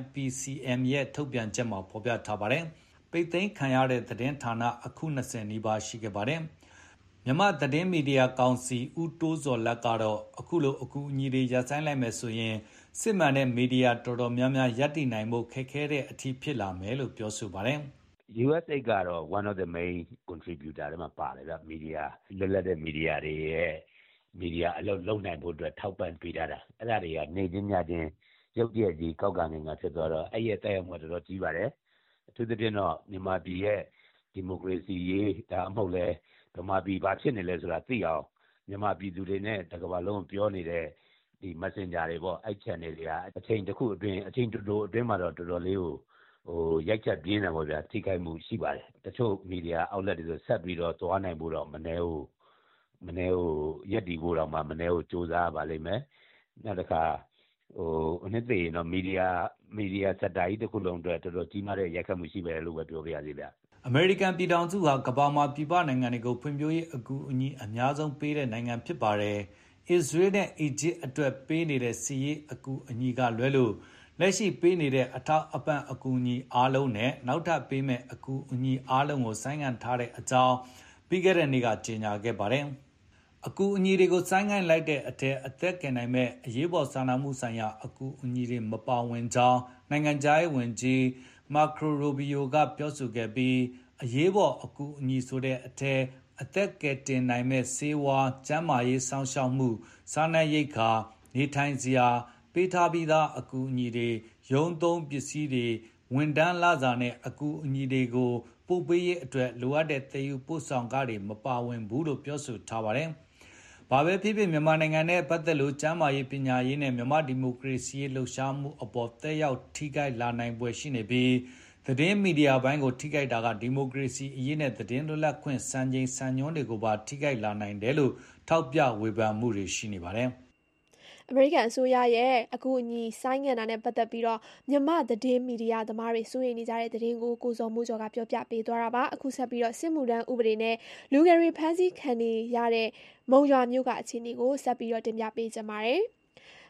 IPCM ရဲ့ထုတ်ပြန်ချက်မှာဖော်ပြထားပါတယ်။ပိတ်သိမ်းခံရတဲ့သတင်းဌာနအခု20နီးပါးရှိခဲ့ပါတယ်။မြန်မာသတင်းမီဒီယာကောင်စီဦးတိုးစော်လက်ကတော့အခုလိုအကူအညီတွေရပ်ဆိုင်းလိုက်မယ်ဆိုရင်စစ်မှန်တဲ့မီဒီယာတော်တော်များများရပ်တည်နိုင်ဖို့ခက်ခဲတဲ့အထိဖြစ်လာမယ်လို့ပြောဆိုပါတယ်။ USA ကတော့ one of the main contributor တွေမှာပါတယ်ဗျမီဒီယာလွတ်လပ်တဲ့မီဒီယာတွေရဲ့မီဒီယာအလုပ်လုပ်နိုင်ဖို့အတွက်ထောက်ပံ့ပေးထားတာအဲ့ဒါတွေကနေချင်းညချင်းရုပ်တရက်ကြီးကောက်ကနေငါဖြစ်သွားတော့အဲ့ရဲ့တိုက်ရောက်မှုတော်တော်ကြီးပါတယ်အထူးသဖြင့်တော့မြန်မာပြည်ရဲ့ဒီမိုကရေစီရေးဒါအမဟုတ်လဲဗမာပြည်ဘာဖြစ်နေလဲဆိုတာသိအောင်မြန်မာပြည်သူတွေနဲ့တကမ္ဘာလုံးပြောနေတဲ့ဒီ messenger တွေပေါ့အဲ့ channel တွေကအချိန်တစ်ခုအတွင်းအချိန်တူတူအတွင်းမှာတော့တော်တော်လေးကိုရိုက်ချက်ပြင်းတယ်ပေါ့ဗျာထိခိုက်မှုရှိပါတယ်တချို့မီဒီယာ outlet တွေဆိုဆက်ပြီးတော့သွားနိုင်ဖို့တော့မနေဘူးရက်တီဖို့တော့မှမနေဘူးစူးစမ်းပါလိမ့်မယ်နောက်တစ်ခါအနှစ်သိရင်တော့မီဒီယာစက်တာကြီးတစ်ခုလုံးအတွက်တော်တော်ကြီးမားတဲ့ရိုက်ခတ်မှုရှိပဲလို့ပဲပြောပြရစီဗျအမေရိကန်ပြည်ထောင်စုဟာကမ္ဘာမှာပြည်ပနိုင်ငံတွေကိုဖွံ့ဖြိုးရေးအကူအညီအများဆုံးပေးတဲ့နိုင်ငံဖြစ်ပါတယ်အစ္စရေးနဲ့အီဂျစ်အတွက်ပေးနေတဲ့စီးရေးအကူအညီကလွဲလို့လက်ရှိပေးနေတဲ့အထောက်အပံ့အကူအညီအားလုံးနဲ့နောက်ထပ်ပေးမဲ့အကူအညီအားလုံးကိုဆိုင်းငံ့ထားတဲ့အကြောင်းပြီးခဲ့တဲ့နေ့ကကြေညာခဲ့ပါတယ်။အကူအညီတွေကိုဆိုင်းငံ့လိုက်တဲ့အထက်အသက်ကယ်နိုင်မဲ့အရေးပေါ်စာနာမှုဆိုင်ရာအကူအညီတွေမပါဝင်ကြောင်းနိုင်ငံခြားရေးဝန်ကြီးမာခရိုရိုဘီယိုကပြောဆိုခဲ့ပြီးအရေးပေါ်အကူအညီဆိုတဲ့အထက်အသက်ကယ်တင်နိုင်မဲ့ဆေးဝါးကျန်းမာရေးစောင့်ရှောက်မှုစားနပ်ရိက္ခာနေထိုင်စရာပေးထားပြီးသားအကူအညီတွေရုံးသုံးပစ္စည်းတွေဝန်ထမ်းလစာနဲ့အကူအညီတွေကိုပို့ပေးရေးအတွက်လိုအပ်တဲ့သယ်ယူပို့ဆောင်ကားတွေမပါဝင်ဘူးလို့ပြောဆိုထားပါတယ်။ဘာပဲဖြစ်ဖြစ်မြန်မာနိုင်ငံနဲ့ပတ်သက်လို့ကျန်းမာရေးပညာရေးနဲ့မြန်မာဒီမိုကရေစီရေးလှုပ်ရှားမှုအပေါ်သက်ရောက်ထိခိုက်လာနိုင်ပွဲရှိနေပြီးသတင်းမီဒီယာပိုင်းကိုထိခိုက်တာကဒီမိုကရေစီအရေးနဲ့သတင်းလွတ်လပ်ခွင့်စံချိန်စံညွှန်းတွေကိုပါထိခိုက်လာနိုင်တယ်လို့ထောက်ပြဝေဖန်မှုတွေရှိနေပါတယ်။အမေရိကန်အစိုးရရဲ့အကူအညီဆိုင်းငံ့တာနဲ့ပတ်သက်ပြီးတော့မြန်မာသတင်းမီဒီယာသမားတွေစိုးရိမ်နေကြတဲ့သတင်းကိုကိုဇော်မိုးကျော်ကပြောပြပေးသွားတာပါအခုဆက်ပြီးတော့စစ်မှုထမ်းဥပဒေနဲ့လူငယ်တွေဖမ်းဆီးခံနေရတဲ့မုံရွာမြို့ကအခြေအနေကိုဆက်ပြီးတော့တင်ပြပေးကြပါမယ်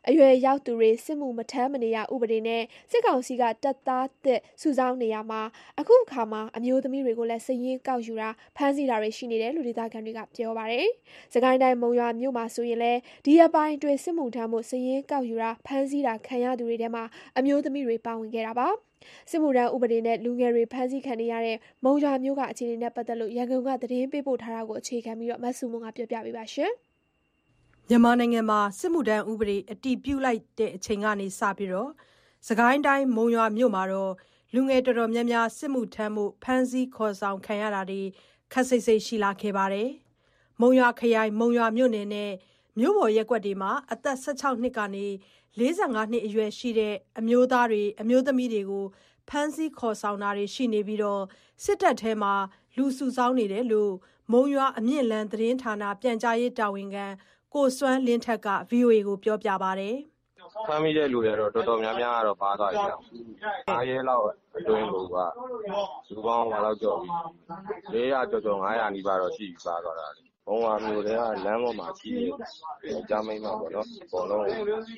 အရွယ်ရောက်သူတွေစစ်မှုမထမ်းမနေရဥပဒေနဲ့စစ်ကောင်စီကတပ်သားသစ်စုဆောင်းနေရမှာအခုအခါမှာအမျိုးသမီးတွေကိုလည်းစည်ရင်းကောက်ယူတာဖမ်းဆီးတာတွေရှိနေတယ်လို့ဒေသခံတွေကပြောပါတယ်။စကိုင်းတိုင်းမုံရွာမြို့မှာဆိုရင်လည်းဒီအပိုင်းအတွင်းစစ်မှုထမ်းမှုစည်ရင်းကောက်ယူတာဖမ်းဆီးတာခံရသူတွေထဲမှာအမျိုးသမီးတွေပါဝင်ခဲ့တာပါ။စစ်မှုထမ်းဥပဒေနဲ့လူငယ်တွေဖမ်းဆီးခံနေရတဲ့မုံရွာမြို့ကအခြေအနေနဲ့ပတ်သက်လို့ရန်ကုန်ကသတင်းပေးပို့ထားတာကိုအခြေခံပြီးမဆုမွန်ကပြောပြပေးပါရှင်။မြန်မာနိုင်ငံမှာစစ်မှုထမ်းဥပဒေအတည်ပြုလိုက်တဲ့အချိန်ကနေစပြီးစကိုင်းတိုင်းမုံရွာမြို့မှာလူငယ်တော်တော်များများစစ်မှုထမ်းမှုဖမ်းဆီးခေါ်ဆောင်ခံရတာတွေခပ်စိတ်စိတ်ရှိလာခဲ့ပါတယ်။မုံရွာခရိုင်မုံရွာမြို့နယ်နဲ့မြို့ပေါ်ရပ်ကွက်တွေမှာအသက်16နှစ်ကနေ45နှစ်အရွယ်ရှိတဲ့အမျိုးသားတွေအမျိုးသမီးတွေကိုဖမ်းဆီးခေါ်ဆောင်တာတွေရှိနေပြီးစစ်တပ်ထဲမှာလူစုဆောင်းနေတယ်လို့မုံရွာအမြင့်လန်းသတင်းဌာနပြန်ကြားရေးတာဝန်ခံကိုစွမ်းလင်းထက်က VOA ကိုပြောပြပါတယ်။ဖမ်းမိတဲ့လူတွေတော့တော်တော်များများကတော့ပါသွားပြီ။9ရက်လောက်အတွင်းကိုလူပေါင်းလောက်ကျော်ပြီ။400ကျော်500နီးပါးတော့ရှိပြီပါသွားတာ။ဘုံဝါမျိုးတွေကလမ်းပေါ်မှာရှိနေကြမိမှာပေါ့နော်။ဘောလုံးဖမ်းပြီး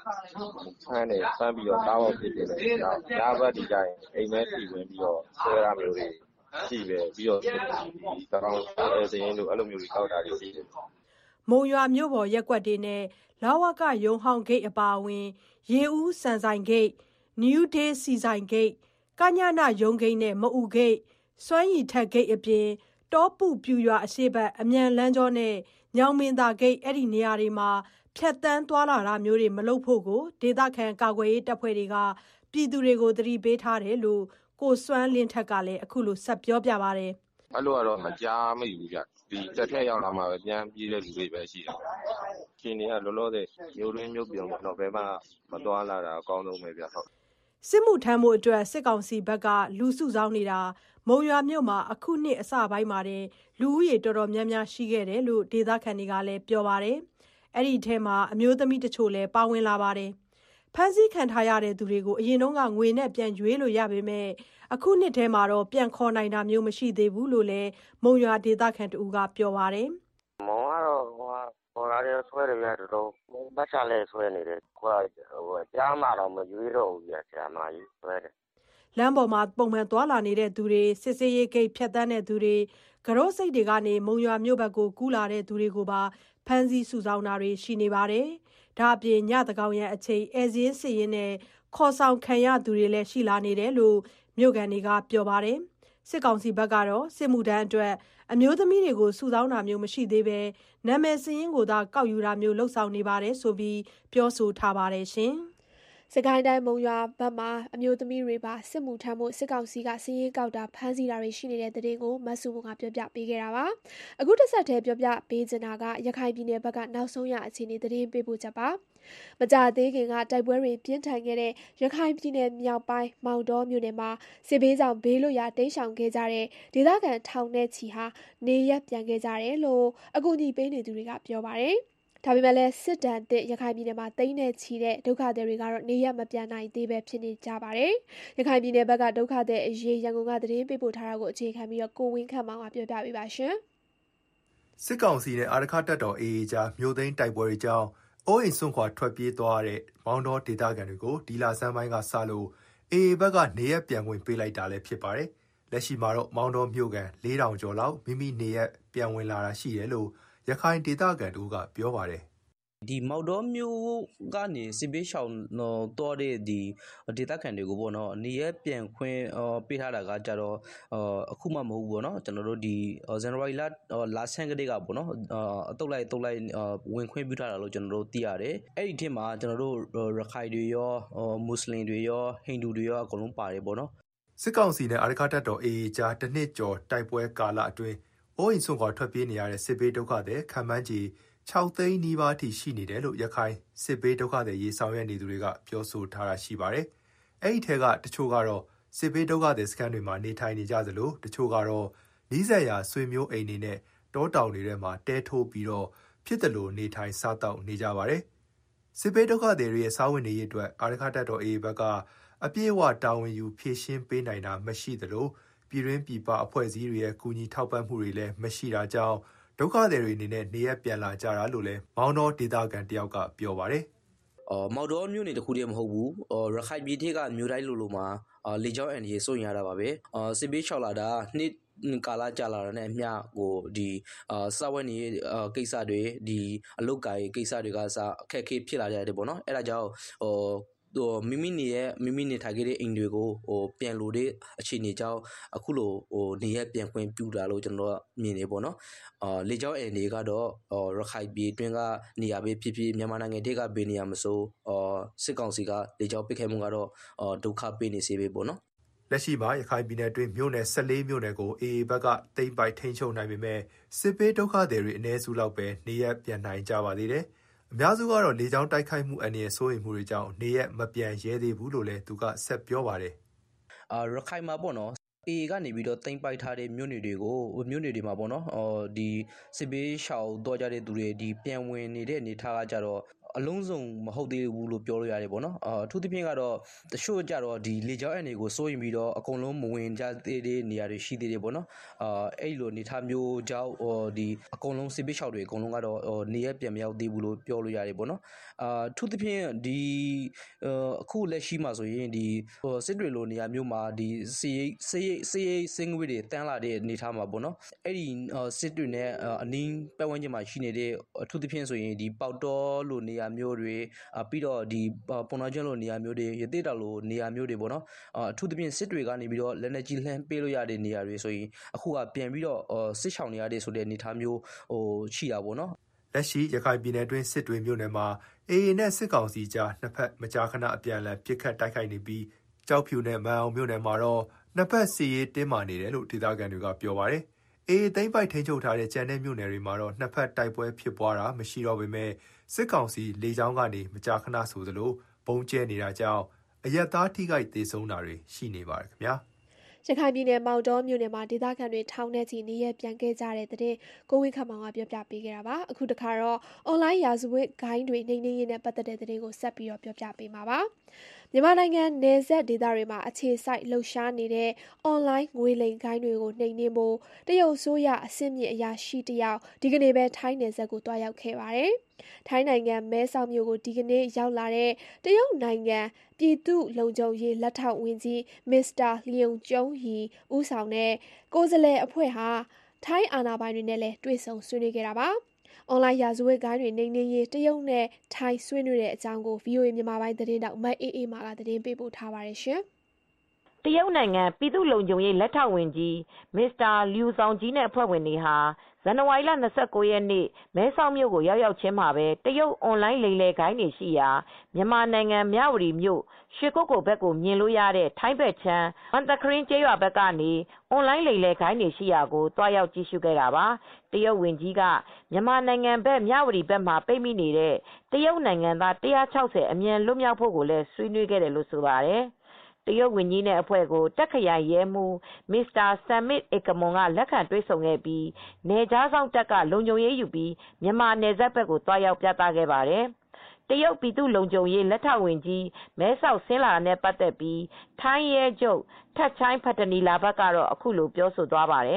တော့တားဖို့ဖြစ်တယ်။ဒါဘက်ဒီတိုင်းအိမ်မဲတီဝင်ပြီးတော့ဆွဲရမျိုးတွေရှိပဲပြီးတော့တောင်းစရင်တို့အဲ့လိုမျိုးတွေတောက်တာတွေရှိတယ်။မုံရွာမြို့ပေါ်ရက်ကွက်တွေနဲ့လဝကရုံဟောင်းဂိတ်အပါအဝင်ရေဦးစံဆိုင်ဂိတ် New Day စီဆိုင်ဂိတ်ကညနာရုံဂိတ်နဲ့မအူဂိတ်စွမ်းရည်ထက်ဂိတ်အပြင်တောပုပြူရွာအရှိတ်အမြန်လမ်းကျောနဲ့ညောင်မင်းသာဂိတ်အဲ့ဒီနေရာတွေမှာဖြတ်တန်းသွားလာတာမျိုးတွေမလုပ်ဖို့ကိုဒေသခံကာကွယ်ရေးတပ်ဖွဲ့တွေကပြည်သူတွေကိုသတိပေးထားတယ်လို့ကိုစွမ်းလင်းထက်ကလည်းအခုလိုဆက်ပြောပြပါတယ်။အဲ့လိုကတော့မကြားမိဘူးဗျ။ဒီတက်ထက်ရောက်လာမှပဲပြန်ပြေးတဲ့လူတွေပဲရှိတယ်။ရှင်တွေကလောလောဆယ်မျိုးရင်းမျိုးပြုံတော့ဘယ်မှမသွားလာတာအကောင်းဆုံးပဲဗျဟုတ်။စစ်မှုထမ်းမှုအတွက်စစ်ကောင်စီဘက်ကလူစုဆောင်းနေတာမုံရွာမြို့မှာအခုနှစ်အစပိုင်းမှာလူဦးရေတော်တော်များများရှိခဲ့တယ်လို့ဒေသခံတွေကလည်းပြောပါတယ်။အဲ့ဒီထဲမှာအမျိုးသမီးတချို့လည်းပါဝင်လာပါတယ်။ဖမ်းဆီးခံထားရတဲ့သူတွေကိုအရင်ကငွေနဲ့ပြန်ရွေးလို့ရပေမဲ့အခုနှစ်ထဲမှာပြန်ခေါ်နိုင်တာမျိုးမရှိသေးဘူးလို့လည်းမုံရွာဒေသခံတူကပြောပါတယ်။မောင်ကတော့ခေါ်လာတဲ့ဆွဲတွေရတော့ပတ်ချလဲဆွဲနေတယ်။ခေါ်ကြားမှာတော့မရွေးတော့ဘူးပြဆရာမကြီးဆွဲတယ်။လမ်းပေါ်မှာပုံမှန်သွားလာနေတဲ့သူတွေစစ်စေးရေးဂိတ်ဖြတ်တန်းတဲ့သူတွေကရော့စိတ်တွေကနေမုံရွာမြို့ဘက်ကိုကူးလာတဲ့သူတွေကိုပါဖမ်းဆီးစုဆောင်းတာတွေရှိနေပါတယ်။ဒါအပြင်ညတကောင်ရအချိန်အဲဇင်းစစ်ရင်နဲ့ခေါ်ဆောင်ခံရသူတွေလည်းရှိလာနေတယ်လို့မြို့ကန်တွေကပြောပါတယ်။စစ်ကောင်စီဘက်ကတော့စစ်မှုထမ်းအတွက်အမျိုးသမီးတွေကိုစုဆောင်းတာမျိုးမရှိသေးပဲနာမည်စရင်ကိုသာကောက်ယူတာမျိုးလှုပ်ဆောင်နေပါတယ်ဆိုပြီးပြောဆိုထားပါတယ်ရှင်။စကိုင်းတိုင်းမုံရွာဘက်မှာအမျိုးသမီးတွေပါစစ်မှုထမ်းမှုစစ်ကောင်စီကစည်ရင်ကောက်တာဖမ်းဆီးတာတွေရှိနေတဲ့တဲ့ကိုမဆုမကပြောပြပေးခဲ့တာပါအခုတစ်ဆက်တည်းပြောပြပေးချင်တာကရခိုင်ပြည်နယ်ဘက်ကနောက်ဆုံးရအခြေအနေသတင်းပေးပို့ချက်ပါမကြသေးခင်ကတိုက်ပွဲတွေပြင်းထန်ခဲ့တဲ့ရခိုင်ပြည်နယ်မြောက်ပိုင်းမောင်တောမြို့နယ်မှာစစ်ဘေးကြောင့်ဘေးလွတ်ရာတိမ်းရှောင်ခဲ့ကြတဲ့ဒေသခံထောင်နဲ့ချီဟာနေရပ်ပြန်ခဲ့ကြတယ်လို့အကူအညီပေးနေသူတွေကပြောပါတယ်ဒါပေမဲ့လည်းစစ်တမ်းသစ်ရခိုင်ပြည်နယ်မှာတိမ့်နဲ့ချီတဲ့ဒုက္ခသည်တွေကတော့နေရပ်မပြန်နိုင်သေးပဲဖြစ်နေကြပါတယ်။ရခိုင်ပြည်နယ်ဘက်ကဒုက္ခသည်အရေးရန်ကုန်ကသတင်းပေးပို့ထားတာကိုအခြေခံပြီးကိုဝင်းခန့်မောင်ကပြောပြပေးပါရှင်။စစ်ကောင်စီနဲ့အာရခတပ်တော် AA ကြားမြို့သိမ်းတိုက်ပွဲတွေကြောင့်အိုးအိမ်စွန့်ခွာထွက်ပြေးသွားတဲ့မောင်တော်ဒေသခံတွေကိုဒီလဆန်းပိုင်းကစလို့ AA ဘက်ကနေရပ်ပြန်ဝင်ပေးလိုက်တာလည်းဖြစ်ပါတယ်။လက်ရှိမှာတော့မောင်တော်မြို့ကန်4000ကျော်လောက်မိမိနေရပ်ပြန်ဝင်လာတာရှိတယ်လို့ရခိုင်ဒေသခံတို့ကပြောပါတယ်ဒီမော်တော်မျိုးကနေစစ်ဘေးရှောင်တော့တဲ့ဒီဒေသခံတွေကိုပေါ့နော်နေရပြန်ခွင့်ပေးထားတာကကြတော့အခုမှမဟုတ်ဘူးပေါ့နော်ကျွန်တော်တို့ဒီဇန်နဝါရီလဆန်းကတည်းကပေါ့နော်အတုတ်လိုက်ဝင်ခွင့်ပြုထားတာလို့ကျွန်တော်တို့သိရတယ်အဲ့ဒီထက်မှာကျွန်တော်တို့ရခိုင်တွေရောမွတ်စလင်တွေရောဟိန္ဒူတွေရောအကုန်လုံးပါတယ်ပေါ့နော်စစ်ကောင်စီနဲ့အာရခတပ်တော် AA ကြားတစ်နှစ်ကျော်တိုက်ပွဲကာလအတွင်းအိုးအိမ်စွန့်ခွာထွက်ပြေးနေရတဲ့စစ်ဘေးဒုက္ခသည်ခံမှန်းကြီး6သိန်းနီးပါးထိရှိနေတယ်လို့ရခိုင်စစ်ဘေးဒုက္ခသည်ရေးဆောင်ရွက်နေသူတွေကပြောဆိုထားတာရှိပါတယ်။အဲ့ဒီထဲကတချို့ကတော့စစ်ဘေးဒုက္ခသည်စခန်းတွေမှာနေထိုင်နေကြသလိုတချို့ကတော့နီးစပ်ရာဆွေမျိုးအိမ်တွေနဲ့တောတောင်တွေထဲမှာတဲထိုးပြီးတော့ဖြစ်တယ်လို့နေထိုင်စားတောက်နေကြပါတယ်။စစ်ဘေးဒုက္ခသည်တွေရဲ့စားဝတ်နေရေးအတွက်အာရခတပ်တော် AA ဘက်ကအပြည့်အဝတာဝန်ယူဖြည့်ရှင်းပေးနိုင်တာမရှိသလိုပြည်တွင်းပြည်ပအဖွဲ့အစည်းတွေရဲ့ကူညီထောက်ပံ့မှုတွေလည်းမရှိတာကြောင့်ဒုက္ခသည်တွေအနေနဲ့နေရပ်ပြန်လာကြတာလို့လည်းမောင်တော်ဒေသခံတယောက်ကပြောပါတယ်မော်တော်မြို့နယ်တစ်ခုတည်းမဟုတ်ဘူးရခိုင်ပြည်ထက်ကမြို့တိုင်းလိုမှာလေကြောင်းအန်ဒီစိုးရင်ရတာပါပဲစစ်ပေးလျှောက်လာတာနှစ်ကာလကြာလာတဲ့အမျှဒီစာဝတ်နေကိစ္စတွေဒီအလုတ်ကိုင်ကိစ္စတွေကစအခက်အခဲဖြစ်လာကြတယ်ပေါ့နော်အဲ့ဒါကြောင့်မိမိနေထိုင်ခဲ့တဲ့အိမ်တွေကိုပြန်လို့တဲ့အခြေအနေကြောင့်အခုလိုနေရပြန်ခွင့်ပြုတာလို့ကျွန်တော်မြင်နေပေါ့နော်လေကြောင်းအိမ်တွေကတော့ရခိုင်ပြည်တွင်းကနေရာပဲဖြစ်ဖြစ်မြန်မာနိုင်ငံတွေကဘယ်နေရာမဆိုစစ်ကောင်စီကလေကြောင်းပစ်ခတ်မှုကတော့ဒုက္ခပေးနေစေပဲပေါ့နော်လက်ရှိမှာရခိုင်ပြည်နယ်တွင်းမြို့နယ်14မြို့နယ်ကို AA ဘက်ကသိမ်းပိုက်ထိန်းချုပ်နိုင်ပေမဲ့စစ်ပေးဒုက္ခသည်တွေအနည်းစုလောက်ပဲနေရပြန်နိုင်ကြပါသေးတယ်အများစုကတော့လေကြောင်းတိုက်ခိုက်မှုအန္တရာယ်စိုးရိမ်မှုတွေကြောင့်နေရမပြန်ရဲသေးဘူးလို့လည်းသူကဆက်ပြောပါတယ်ရခိုင်မှာပေါ့နော်AA ကနေပြီးတော့တင်ပိုက်ထားတဲ့မြို့နယ်တွေမှာပေါ့နော်ဒီစစ်ပေးရှောင်တော့ကြတဲ့သူတွေဒီပြန်ဝင်နေတဲ့အနေထားကကြတော့အလုံးစုံမဟုတ်သေးဘူးလို့ပြောလို့ရတယ်ပေါ့နော်အထူးသဖြင့်ကတော့တချို့ကြတော့ဒီလေကြောင်းအနေကိုစိုးရင်ပြီးတော့အကုန်လုံးမဝင်ကြသေးတဲ့နေရာတွေရှိသေးတယ်ပေါ့နော်အဲ့လိုအနေထားမျိုးကြောင့်ဒီအကုန်လုံးစစ်ပေးရှောင်တွေအကုန်လုံးကတော့နေရပြန်မရောက်သေးဘူးလို့ပြောလို့ရတယ်ပေါ့နော်ထူးသဖြင့်ဒီအခုလက်ရှိမှာဆိုရင်ဒီစစ်တွေလိုနေရာမျိုးမှာဒီစင်ငွေတွေတန်းလာတဲ့အနေထားမှာပေါ့နော်အဲ့ဒီစစ်တွေနဲ့အနည်းပတ်ဝန်းကျင်မှာရှိနေတဲ့အထူးသဖြင့်ဆိုရင်ဒီပေါတော်လိုနေရာမျိုးတွေပြီးတော့ဒီပုံနာကျွန်းလိုနေရာမျိုးတွေရသေးတာလိုနေရာမျိုးတွေပေါ့နော်အထူးသဖြင့်စစ်တွေကနေပြီးတော့လက်နက်ကြီးလှမ်းပေးလို့ရတဲ့နေရာတွေဆိုရင်အခုကပြန်ပြီးတော့စစ်ရှောင်နေရတဲ့ဆိုတဲ့အနေထားမျိုးရှိတာပေါ့နော်လက်ရှိရခိုင်ပြည်နယ်တွင်းစစ်တွေမြို့နယ်မှာ AA နဲ့စစ်ကောင်စီကြားနှစ်ဖက်မကြာခဏအပြန်အလှန်ပစ်ခတ်တိုက်ခိုက်နေပြီးကြောက်ဖြူနဲ့မန်အောင်မြို့နယ်မှာတော့နှစ်ဖက်စစ်ရေးတင်းမာနေတယ်လို့ဒေသခံတွေကပြောပါတယ်။ AA သိမ်းပိုက်ထိန်းချုပ်ထားတဲ့ကျန်တဲ့မြို့နယ်တွေမှာတော့နှစ်ဖက်တိုက်ပွဲဖြစ်ပွားတာမရှိတော့ပေမဲ့စစ်ကောင်စီလေကြောင်းကနေမကြာခဏဆိုသလိုဘုံကျဲနေတာကြောင့်အရက်သားထိခိုက်သေဆုံးတာတွေရှိနေပါတယ်ခင်ဗျာရခိုင်ပြည်နယ်မောင်တောမြို့နယ်မှာဒေသခံတွေထောင်နဲ့ချီနေရပြန်ခဲ့ကြတဲ့တဲ့ကိုဝင်းခမောင်ကပြောပြပေးခဲ့တာပါအခုတခါတော့အွန်လိုင်းရာဇဝတ်ဂိုင်းတွေနှိမ့်နှင်းရေးနဲ့ပတ်သက်တဲ့တဲ့ကိုဆက်ပြီးတော့ပြောပြပေးမှာပါမြန်မာနိုင်ငံနယ်စပ်ဒေသတွေမှာအခြေစိုက်လှုပ်ရှားနေတဲ့အွန်လိုင်းငွေလိမ်ဂိုင်းတွေကိုနှိမ်နင်းဖို့တရုတ်ဆိုရအဆင့်မြင့်အရာရှိတယောက်ဒီကနေ့ပဲထိုင်းနယ်စပ်ကိုတွားရောက်ခဲ့ပါတယ်ထိုင်းနိုင်ငံမဲဆောက်မြို့ကိုဒီကနေ့ရောက်လာတဲ့တရုတ်နိုင်ငံပြည်သူ့လုံခြုံရေးလက်ထောက်ဝန်ကြီးမစ္စတာလျုံကျုံးဟီဦးဆောင်တဲ့ကိုယ်စားလှယ်အဖွဲ့ဟာထိုင်းအာဏာပိုင်တွေနဲ့လည်းတွေ့ဆုံဆွေးနွေးခဲ့တာပါအွန်လိုင်းရာဇဝတ်ဂိုင်းတွေနှိမ်နင်းရေးတရုတ်နဲ့ထိုင်းဆွေးနွေးတဲ့အကြောင်းကို VOA မြန်မာပိုင်းသတင်းတောက်မအေးအေးမာကသတင်းပေးပို့ထားပါတယ်ရှင်တရုတ်နိုင်ငံပြည်သူ့လုံခြုံရေးလက်ထောက်ဝန်ကြီးမစ္စတာလျူဆောင်ကြီးနဲ့အဖွဲ့ဝင်တွေဟာဇန်နဝါရီလ29ရက်နေ့မဲဆောက်မြို့ကိုရောက်ချင်းမှာပဲတရုတ်အွန်လိုင်းလိမ်လည်ဂိုင်းတွေရှိရာမြန်မာနိုင်ငံမြဝတီမြို့ရွှေကုက္ကိုဘက်ကိုမြင်လို့ရတဲ့ထိုင်းဘက်ချမ်းမန်တခရင်ကျေးရွာဘက်ကနေအွန်လိုင်းလိမ်လည်ဂိုင်းတွေရှိရာကိုတွားရောက်ကြည့်ရှုခဲ့တာပါတရုတ်ဝန်ကြီးကမြန်မာနိုင်ငံဘက်မြဝတီဘက်မှာပိတ်မိနေတဲ့တရုတ်နိုင်ငံသား160အမြန်လွတ်မြောက်ဖို့ကိုလည်းဆွေးနွေးခဲ့တယ်လို့ဆိုပါတယ်တရုတ်ဝန်ကြီးနဲ့အဖွဲ့ကိုတက်ခရိုင်ရဲမှူးမစ္စတာဆမ်မစ်ဧကမွန်ကလက်ခံတွေ့ဆုံခဲ့ပြီးနယ်ခြားစောင့်တပ်ကလုံခြုံရေးယူပြီးမြန်မာနယ်စပ်ဘက်ကိုတွားရောက်ပြသခဲ့ပါတယ်တရုတ်ပြည်သူ့လုံခြုံရေးလက်ထောက်ဝန်ကြီးမဲဆောက်ဆင်းလာတာနဲ့ပတ်သက်ပြီးထိုင်းရဲချုပ်ထက်ချိုင်းဖတ်တနီလာဘက်ကတော့အခုလိုပြောဆိုသွားပါတယ်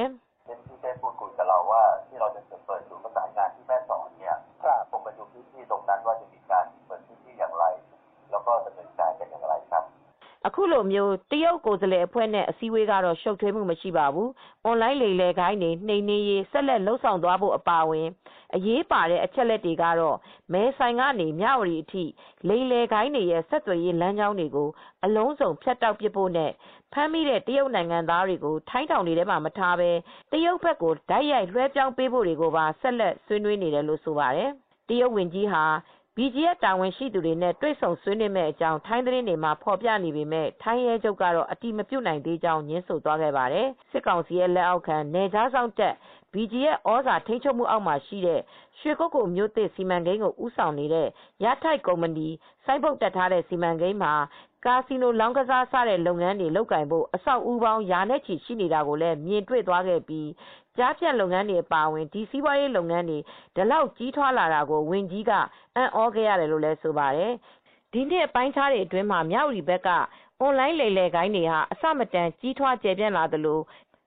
အခုလိုမျိုးတရုတ်ကိုယ်စားလှယ်အဖွဲ့နဲ့အစည်းအဝေးကတော့ရှုပ်ထွေးမှုမရှိပါဘူး။အွန်လိုင်းလိမ်လည်ဂိုင်းတွေနှိမ်နင်းရေးဆက်လက်လှုပ်ဆောင်သွားဖို့အပါအဝင်အရေးပါတဲ့အချက်လက်တွေကတော့မဲဆိုင်ကနေမြဝတီအထိလိမ်လည်ဂိုင်းတွေရဲ့ဆက်သွယ်ရေးလမ်းကြောင်းတွေကိုအလုံးစုံဖြတ်တောက်ပစ်ဖို့နဲ့ဖမ်းမိတဲ့တရုတ်နိုင်ငံသားတွေကိုထိုင်းတောင်တွေထဲမှာမထားဘဲတရုတ်ဘက်ကိုဓာတ်ရိုက်လွှဲပြောင်းပေးဖို့တွေကိုပါဆက်လက်ဆွေးနွေးနေတယ်လို့ဆိုပါတယ်။တရုတ်ဝန်ကြီးဟာBGF တာဝန်ရှိသူတွေနဲ့တွေ့ဆုံဆွေးနွေးမယ့်အကြောင်းထိုင်းသတင်းတွေမှာဖော်ပြနေပေမဲ့ထိုင်းရဲချုပ်ကတော့အတိမပြုတ်နိုင်သေးကြောင်းညင်းဆိုသွားခဲ့ပါတယ်။စစ်ကောင်စီရဲ့လက်အောက်ခံနယ်ခြားစောင့်တပ် BGF ဩဇာထိန်းချုပ်မှုအောက်မှာရှိတဲ့ရွှေကုက္ကိုမြို့သစ်စီမံကိန်းကိုဦးဆောင်နေတဲ့ရထိုက်ကုမ္ပဏီစိုက်ဘုတ်တက်ထားတဲ့စီမံကိန်းမှာကာစီနိုလောင်းကစားစတဲ့လုပ်ငန်းတွေလုပ်ကိုင်ဖို့အဆောက်အဦပေါင်းရာနဲ့ချီရှိနေတာကိုလည်းမြင်တွေ့သွားခဲ့ပြီးကြားဖြတ်လုပ်ငန်းတွေအပါအဝင်ဒီစီးပွားရေးလုပ်ငန်းတွေဒီလောက်ကြီးထွားလာတာကိုဝန်ကြီးကအံ့ဩခဲ့ရတယ်လို့လည်းဆိုပါတယ်။ဒီနှစ်အပိုင်းခြားတွေအတွင်းမှာမြဝတီဘက်ကအွန်လိုင်းလိမ်လည်ဂိုင်းတွေဟာအစမတန်ကြီးထွားကျယ်ပြန့်လာသလို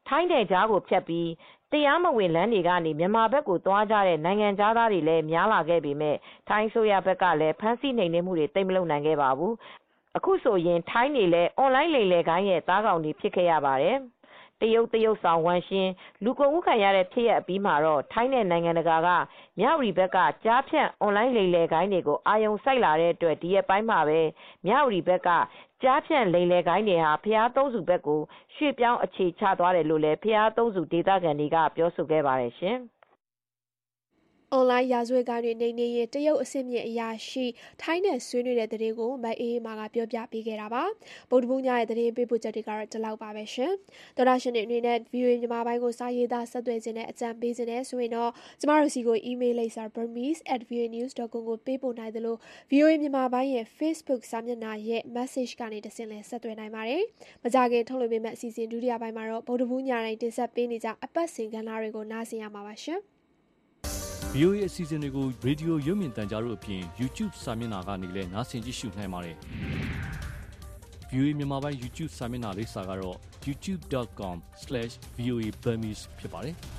ထိုင်းနယ်ကြားကိုဖြတ်ပြီးတရားမဝင်လမ်းတွေကနေမြန်မာဘက်ကိုသွားကြတဲ့နိုင်ငံသားတွေလည်းများလာခဲ့ပေမဲ့ထိုင်းဆိုရဘက်ကလည်းဖမ်းဆီးနှိမ်နင်းမှုတွေသိမလုပ်နိုင်ခဲ့ပါဘူးအခုဆိုရင်ထိုင်းနေလည်းအွန်လိုင်းလိမ်လည်ကိုင်းရဲ့သားကောင်တွေဖြစ်ခဲ့ရပါတယ်တရုတ်ဆောင်ဝမ်ရှင်လူကုန်မှုခံရတဲ့ဖြစ်ရပ်အပြီးမှာတော့ထိုင်းနဲ့နိုင်ငံတကာကမြဝတီဘက်ကကြားဖြတ်အွန်လိုင်းလိမ်လည်ကိုင်းတွေကိုအာရုံစိုက်လာတဲ့အတွက်ဒီရက်ပိုင်းမှာပဲမြဝတီဘက်ကကြားဖြတ်လိမ်လည်ကိုင်းတွေဟာဖျားသုံးစုဘက်ကိုရွှေ့ပြောင်းအခြေချသွားတယ်လို့လည်းဖျားသုံးစုဒေသခံတွေကပြောဆိုခဲ့ပါတယ်ရှင်အွန်လိုင်းရာဇဝတ်ဂိုဏ်းတွေနှိမ်နင်းရေးတရုတ်အဆင့်မြင့်အရာရှိထိုင်းနဲ့ဆွေးနွေးတဲ့သတင်းကိုမအေးမာကပြောပြပေးခဲ့တာပါဗုဒ္ဓဘူးညရဲ့သတင်းပေးပို့ချက်တွေကတော့ဒီလောက်ပါပဲရှင်သောတာရှင်တွေအနေနဲ့ VOA မြန်မာပိုင်းကိုစာရေးသားဆက်သွယ်ခြင်းနဲ့အကြံပေးခြင်းနဲ့ဆိုရင်တော့ကျမတို့စီကို email လိပ်စာ burmese@voanews.com ကိုပေးပို့နိုင်သလို VOA မြန်မာပိုင်းရဲ့ Facebook စာမျက်နှာရဲ့ message ကနေတဆင့်လည်းဆက်သွယ်နိုင်ပါတယ်မကြခင်ထုတ်လွှင့်ပေးမယ့်အစီအစဉ်ဒုတိယပိုင်းမှာတော့ဗုဒ္ဓဘူးညတိုင်းတင်ဆက်ပေးနေကြအပတ်စဉ်ကဏ္ဍတွေကိုနားဆင်ရမှာပါရှင် VOA အစီအစဉ်တွေကိုရေဒီယိုရုပ်မြင်သံကြားတို့အပြင် YouTube စာမျက်နှာကနေလည်းနားဆင်ကြည့်ရှုနိုင်ပါတယ်။ VOA မြန်မာပိုင်း YouTube စာမျက်နှာလိပ်စာကတော့ youtube.com/voaburmese ဖြစ်ပါတယ်။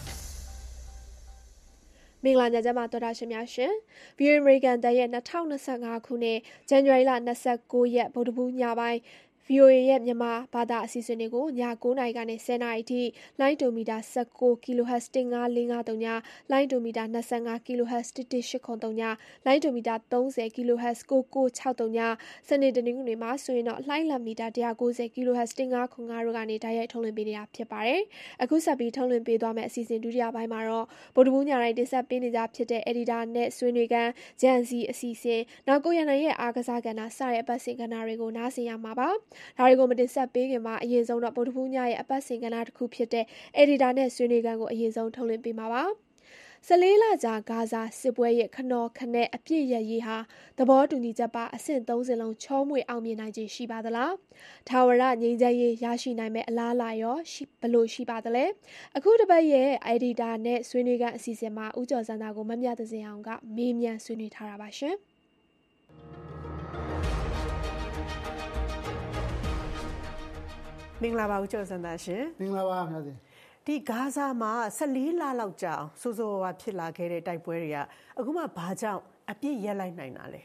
မင်္ဂလာညချမ်းပါတော်တာရှင်များရှင်။ VOA American တရဲ့2025ခုနှစ်ဇန်နဝါရီလ29ရက်ဗုဒ္ဓဘူးညပိုင်းVOA ရဲ့မြန်မာဘာသာအစီအစဉ်တွေကိုည9:00နာရီကနေ10:00နာရီအထိလိုင်းဒိုမီတာ19 kHz 15553ညလိုင်းဒိုမီတာ25 kHz 11803ညလိုင်းဒိုမီတာ30 kHz 9963ညစနေတနင်္ဂနွေမှာဆိုရင်တော့လိုင်းလမီတာ190 kHz 1505တို့ကနေတိုက်ရိုက်ထုတ်လွှင့်ပေးနေတာဖြစ်ပါတယ်။အခုဆက်ပြီးထုတ်လွှင့်ပေးသွားမယ့်အစီအစဉ်ဒုတိယပိုင်းမှာတော့ဗုဒ္ဓဘူးညတိုင်းတင်ဆက်ပေးနေကြဖြစ်တဲ့ Editor နဲ့ဆွေးနွေးခန်းဂျန်စီအစီအစဉ်နောက်ကိုရန်နိုင်ရဲ့အားကစားကဏ္ဍစတဲ့အပတ်စဉ်ကဏ္ဍတွေကိုနားဆင်ရမှာပါ။ဒါတွေကိုမတင်ဆက်ပေးခင်မှာအရင်ဆုံးတော့ဗုဒ္ဓဘူးညရဲ့အပတ်စဉ်ကဏ္ဍတစ်ခုဖြစ်တဲ့ Editor နဲ့ဆွေးနွေးခန်းကိုအရင်ဆုံးထုတ်လွှင့်ပေးမှာပါ14လကြာဂါဇာစစ်ပွဲရဲ့ခနော်ခနဲ့အပြည့်ရရေးဟာသဘောတူညီချက်ပါအဆင့်30လုံးချောမွေအောင်မြင်နိုင်ခြင်းရှိပါသလားထာဝရငြိမ်းချမ်းရေးရရှိနိုင်မဲ့အလားအလာရောဘလို့ရှိပါသလဲအခုတစ်ပတ်ရဲ့ Editor နဲ့ဆွေးနွေးခန်းအစီအစဉ်မှာဦးကျော်စံသာကိုမမြသစင်အောင်ကမေးမြန်းဆွေးနွေးထားတာပါရှင်မင်္ဂလာပါဦးကျော်စံသာရှင်မင်္ဂလာပါခင်ဗျာဒီဂါဇာမှာ14လလောက်ကြာအောင်စိုးစိုးဝါဖြစ်လာခဲ့တဲ့တိုက်ပွဲတွေကအခုမှဘာကြောင့်အပြည့်ရက်လိုက်နိုင်တာလဲ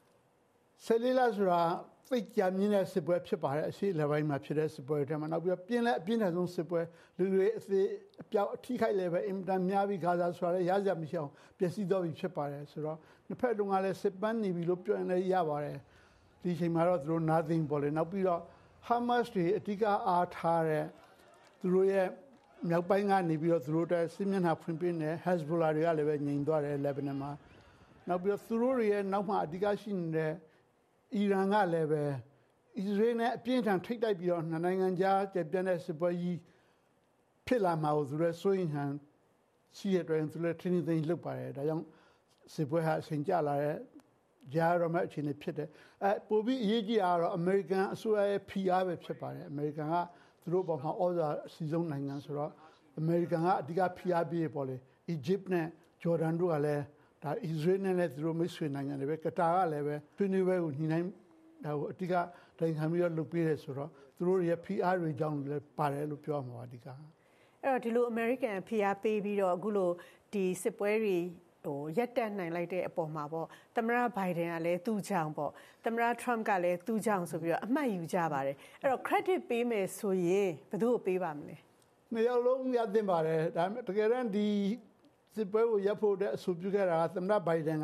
14လဆိုတာသိကြမြင့်တဲ့စစ်ပွဲဖြစ်ပါတယ်အရှိအလယ်ပိုင်းမှာဖြစ်တဲ့စစ်ပွဲတွေမှာနောက်ပြီးပြင်းလက်အပြင်းထန်ဆုံးစစ်ပွဲလူတွေအသေးအပြောက်အထိခိုက်လည်းပဲအင်တန်များပြီးဂါဇာဆိုတာလည်းရစရာမရှိအောင်ပျက်စီးတော့ပြီဖြစ်ပါတယ်ဆိုတော့နှစ်ဖက်လုံးကလည်းစစ်ပန်းနေပြီလို့ပြောရင်လည်းရပါတယ်ဒီချိန်မှာတော့သူတို့နားသိမ့်ပေါ်လေနောက်ပြီးတော့ဟာမတ်တွေအဓိကအားထားတဲ့သူတို့ရဲ့မြောက်ပိုင်းကနေပြီးတော့သူတို့တဲ့စစ်မျက်နှာဖွင့်ပြနေ Hezbollah တွေကလည်းပဲငြိမ်သွားတယ်လက်ဘနွန်မှာနောက်ပြီးတော့သူတို့ရဲ့နောက်မှာအဓိကရှိနေတဲ့အီရန်ကလည်းပဲအစ္စရေးနဲ့အပြင်းထန်ထိပ်တိုက်ပြီးတော့နိုင်ငံကြားကျပြန့်တဲ့စစ်ပွဲကြီးဖြစ်လာမှာကိုသူတို့စိုးရိမ်ဟန်ရှိရတဲ့သူတို့ထင်းထင်းသိမ်းလုပ်ပါတယ်ဒါကြောင့်စစ်ပွဲဟာအချိန်ကြာလာတဲ့ကြားရမယ့်အခြေအနေဖြစ်တယ်ပိုပြီးအရေးကြီးတာကတော့အမေရိကန်အစိုးရရဲ့ဖိအားပဲဖြစ်ပါတယ်အမေရိကန်ကသူတို့ပေါ်မှာဩဇာအစီဆုံးနိုင်ငံဆိုတော့အမေရိကန်ကအဓိကဖိအားပေးပေါ်လေအီဂျစ်နဲ့ဂျော်ဒန်တို့ကလည်းဒါအစ္စရေးနဲ့လည်းသူတို့မိတ်ဆွေနိုင်ငံတွေပဲကတာကလည်းပဲဆွေးနွေးပွဲကိုညှိနှိုင်းဒါကိုအဓိကတိုင်ခံပြီးတော့လုပ်ပေးတယ်ဆိုတော့သူတို့ရဲ့ဖိအားတွေကြောင့်လည်းပါတယ်လို့ပြောမှာပါအဓိကအဲ့တော့ဒီလိုအမေရိကန်ဖိအားပေးပြီးတော့အခုလိုဒီစစ်ပွဲတွေရက်တက်နိုင်လိုက်တဲ့အပေါ်မှာပေါ့သမ္မတဘိုင်ဒန်ကလည်းသူ့ကြောင့်ပေါ့သမ္မတထရမ့်ကလည်းသူ့ကြောင့်ဆိုပြီးတော့အမှတ်ယူကြပါတယ်အဲ့တော့ credit ပေးမယ်ဆိုရင်ဘယ်သူ့ကိုပေးပါမလဲနှစ်ယောက်လုံးရသင့်ပါတယ်ဒါပေမဲ့တကယ်တမ်းဒီစစ်ပွဲကိုရပ်ဖို့တဲ့အဆိုပြုခဲ့တာကသမ္မတဘိုင်ဒန်က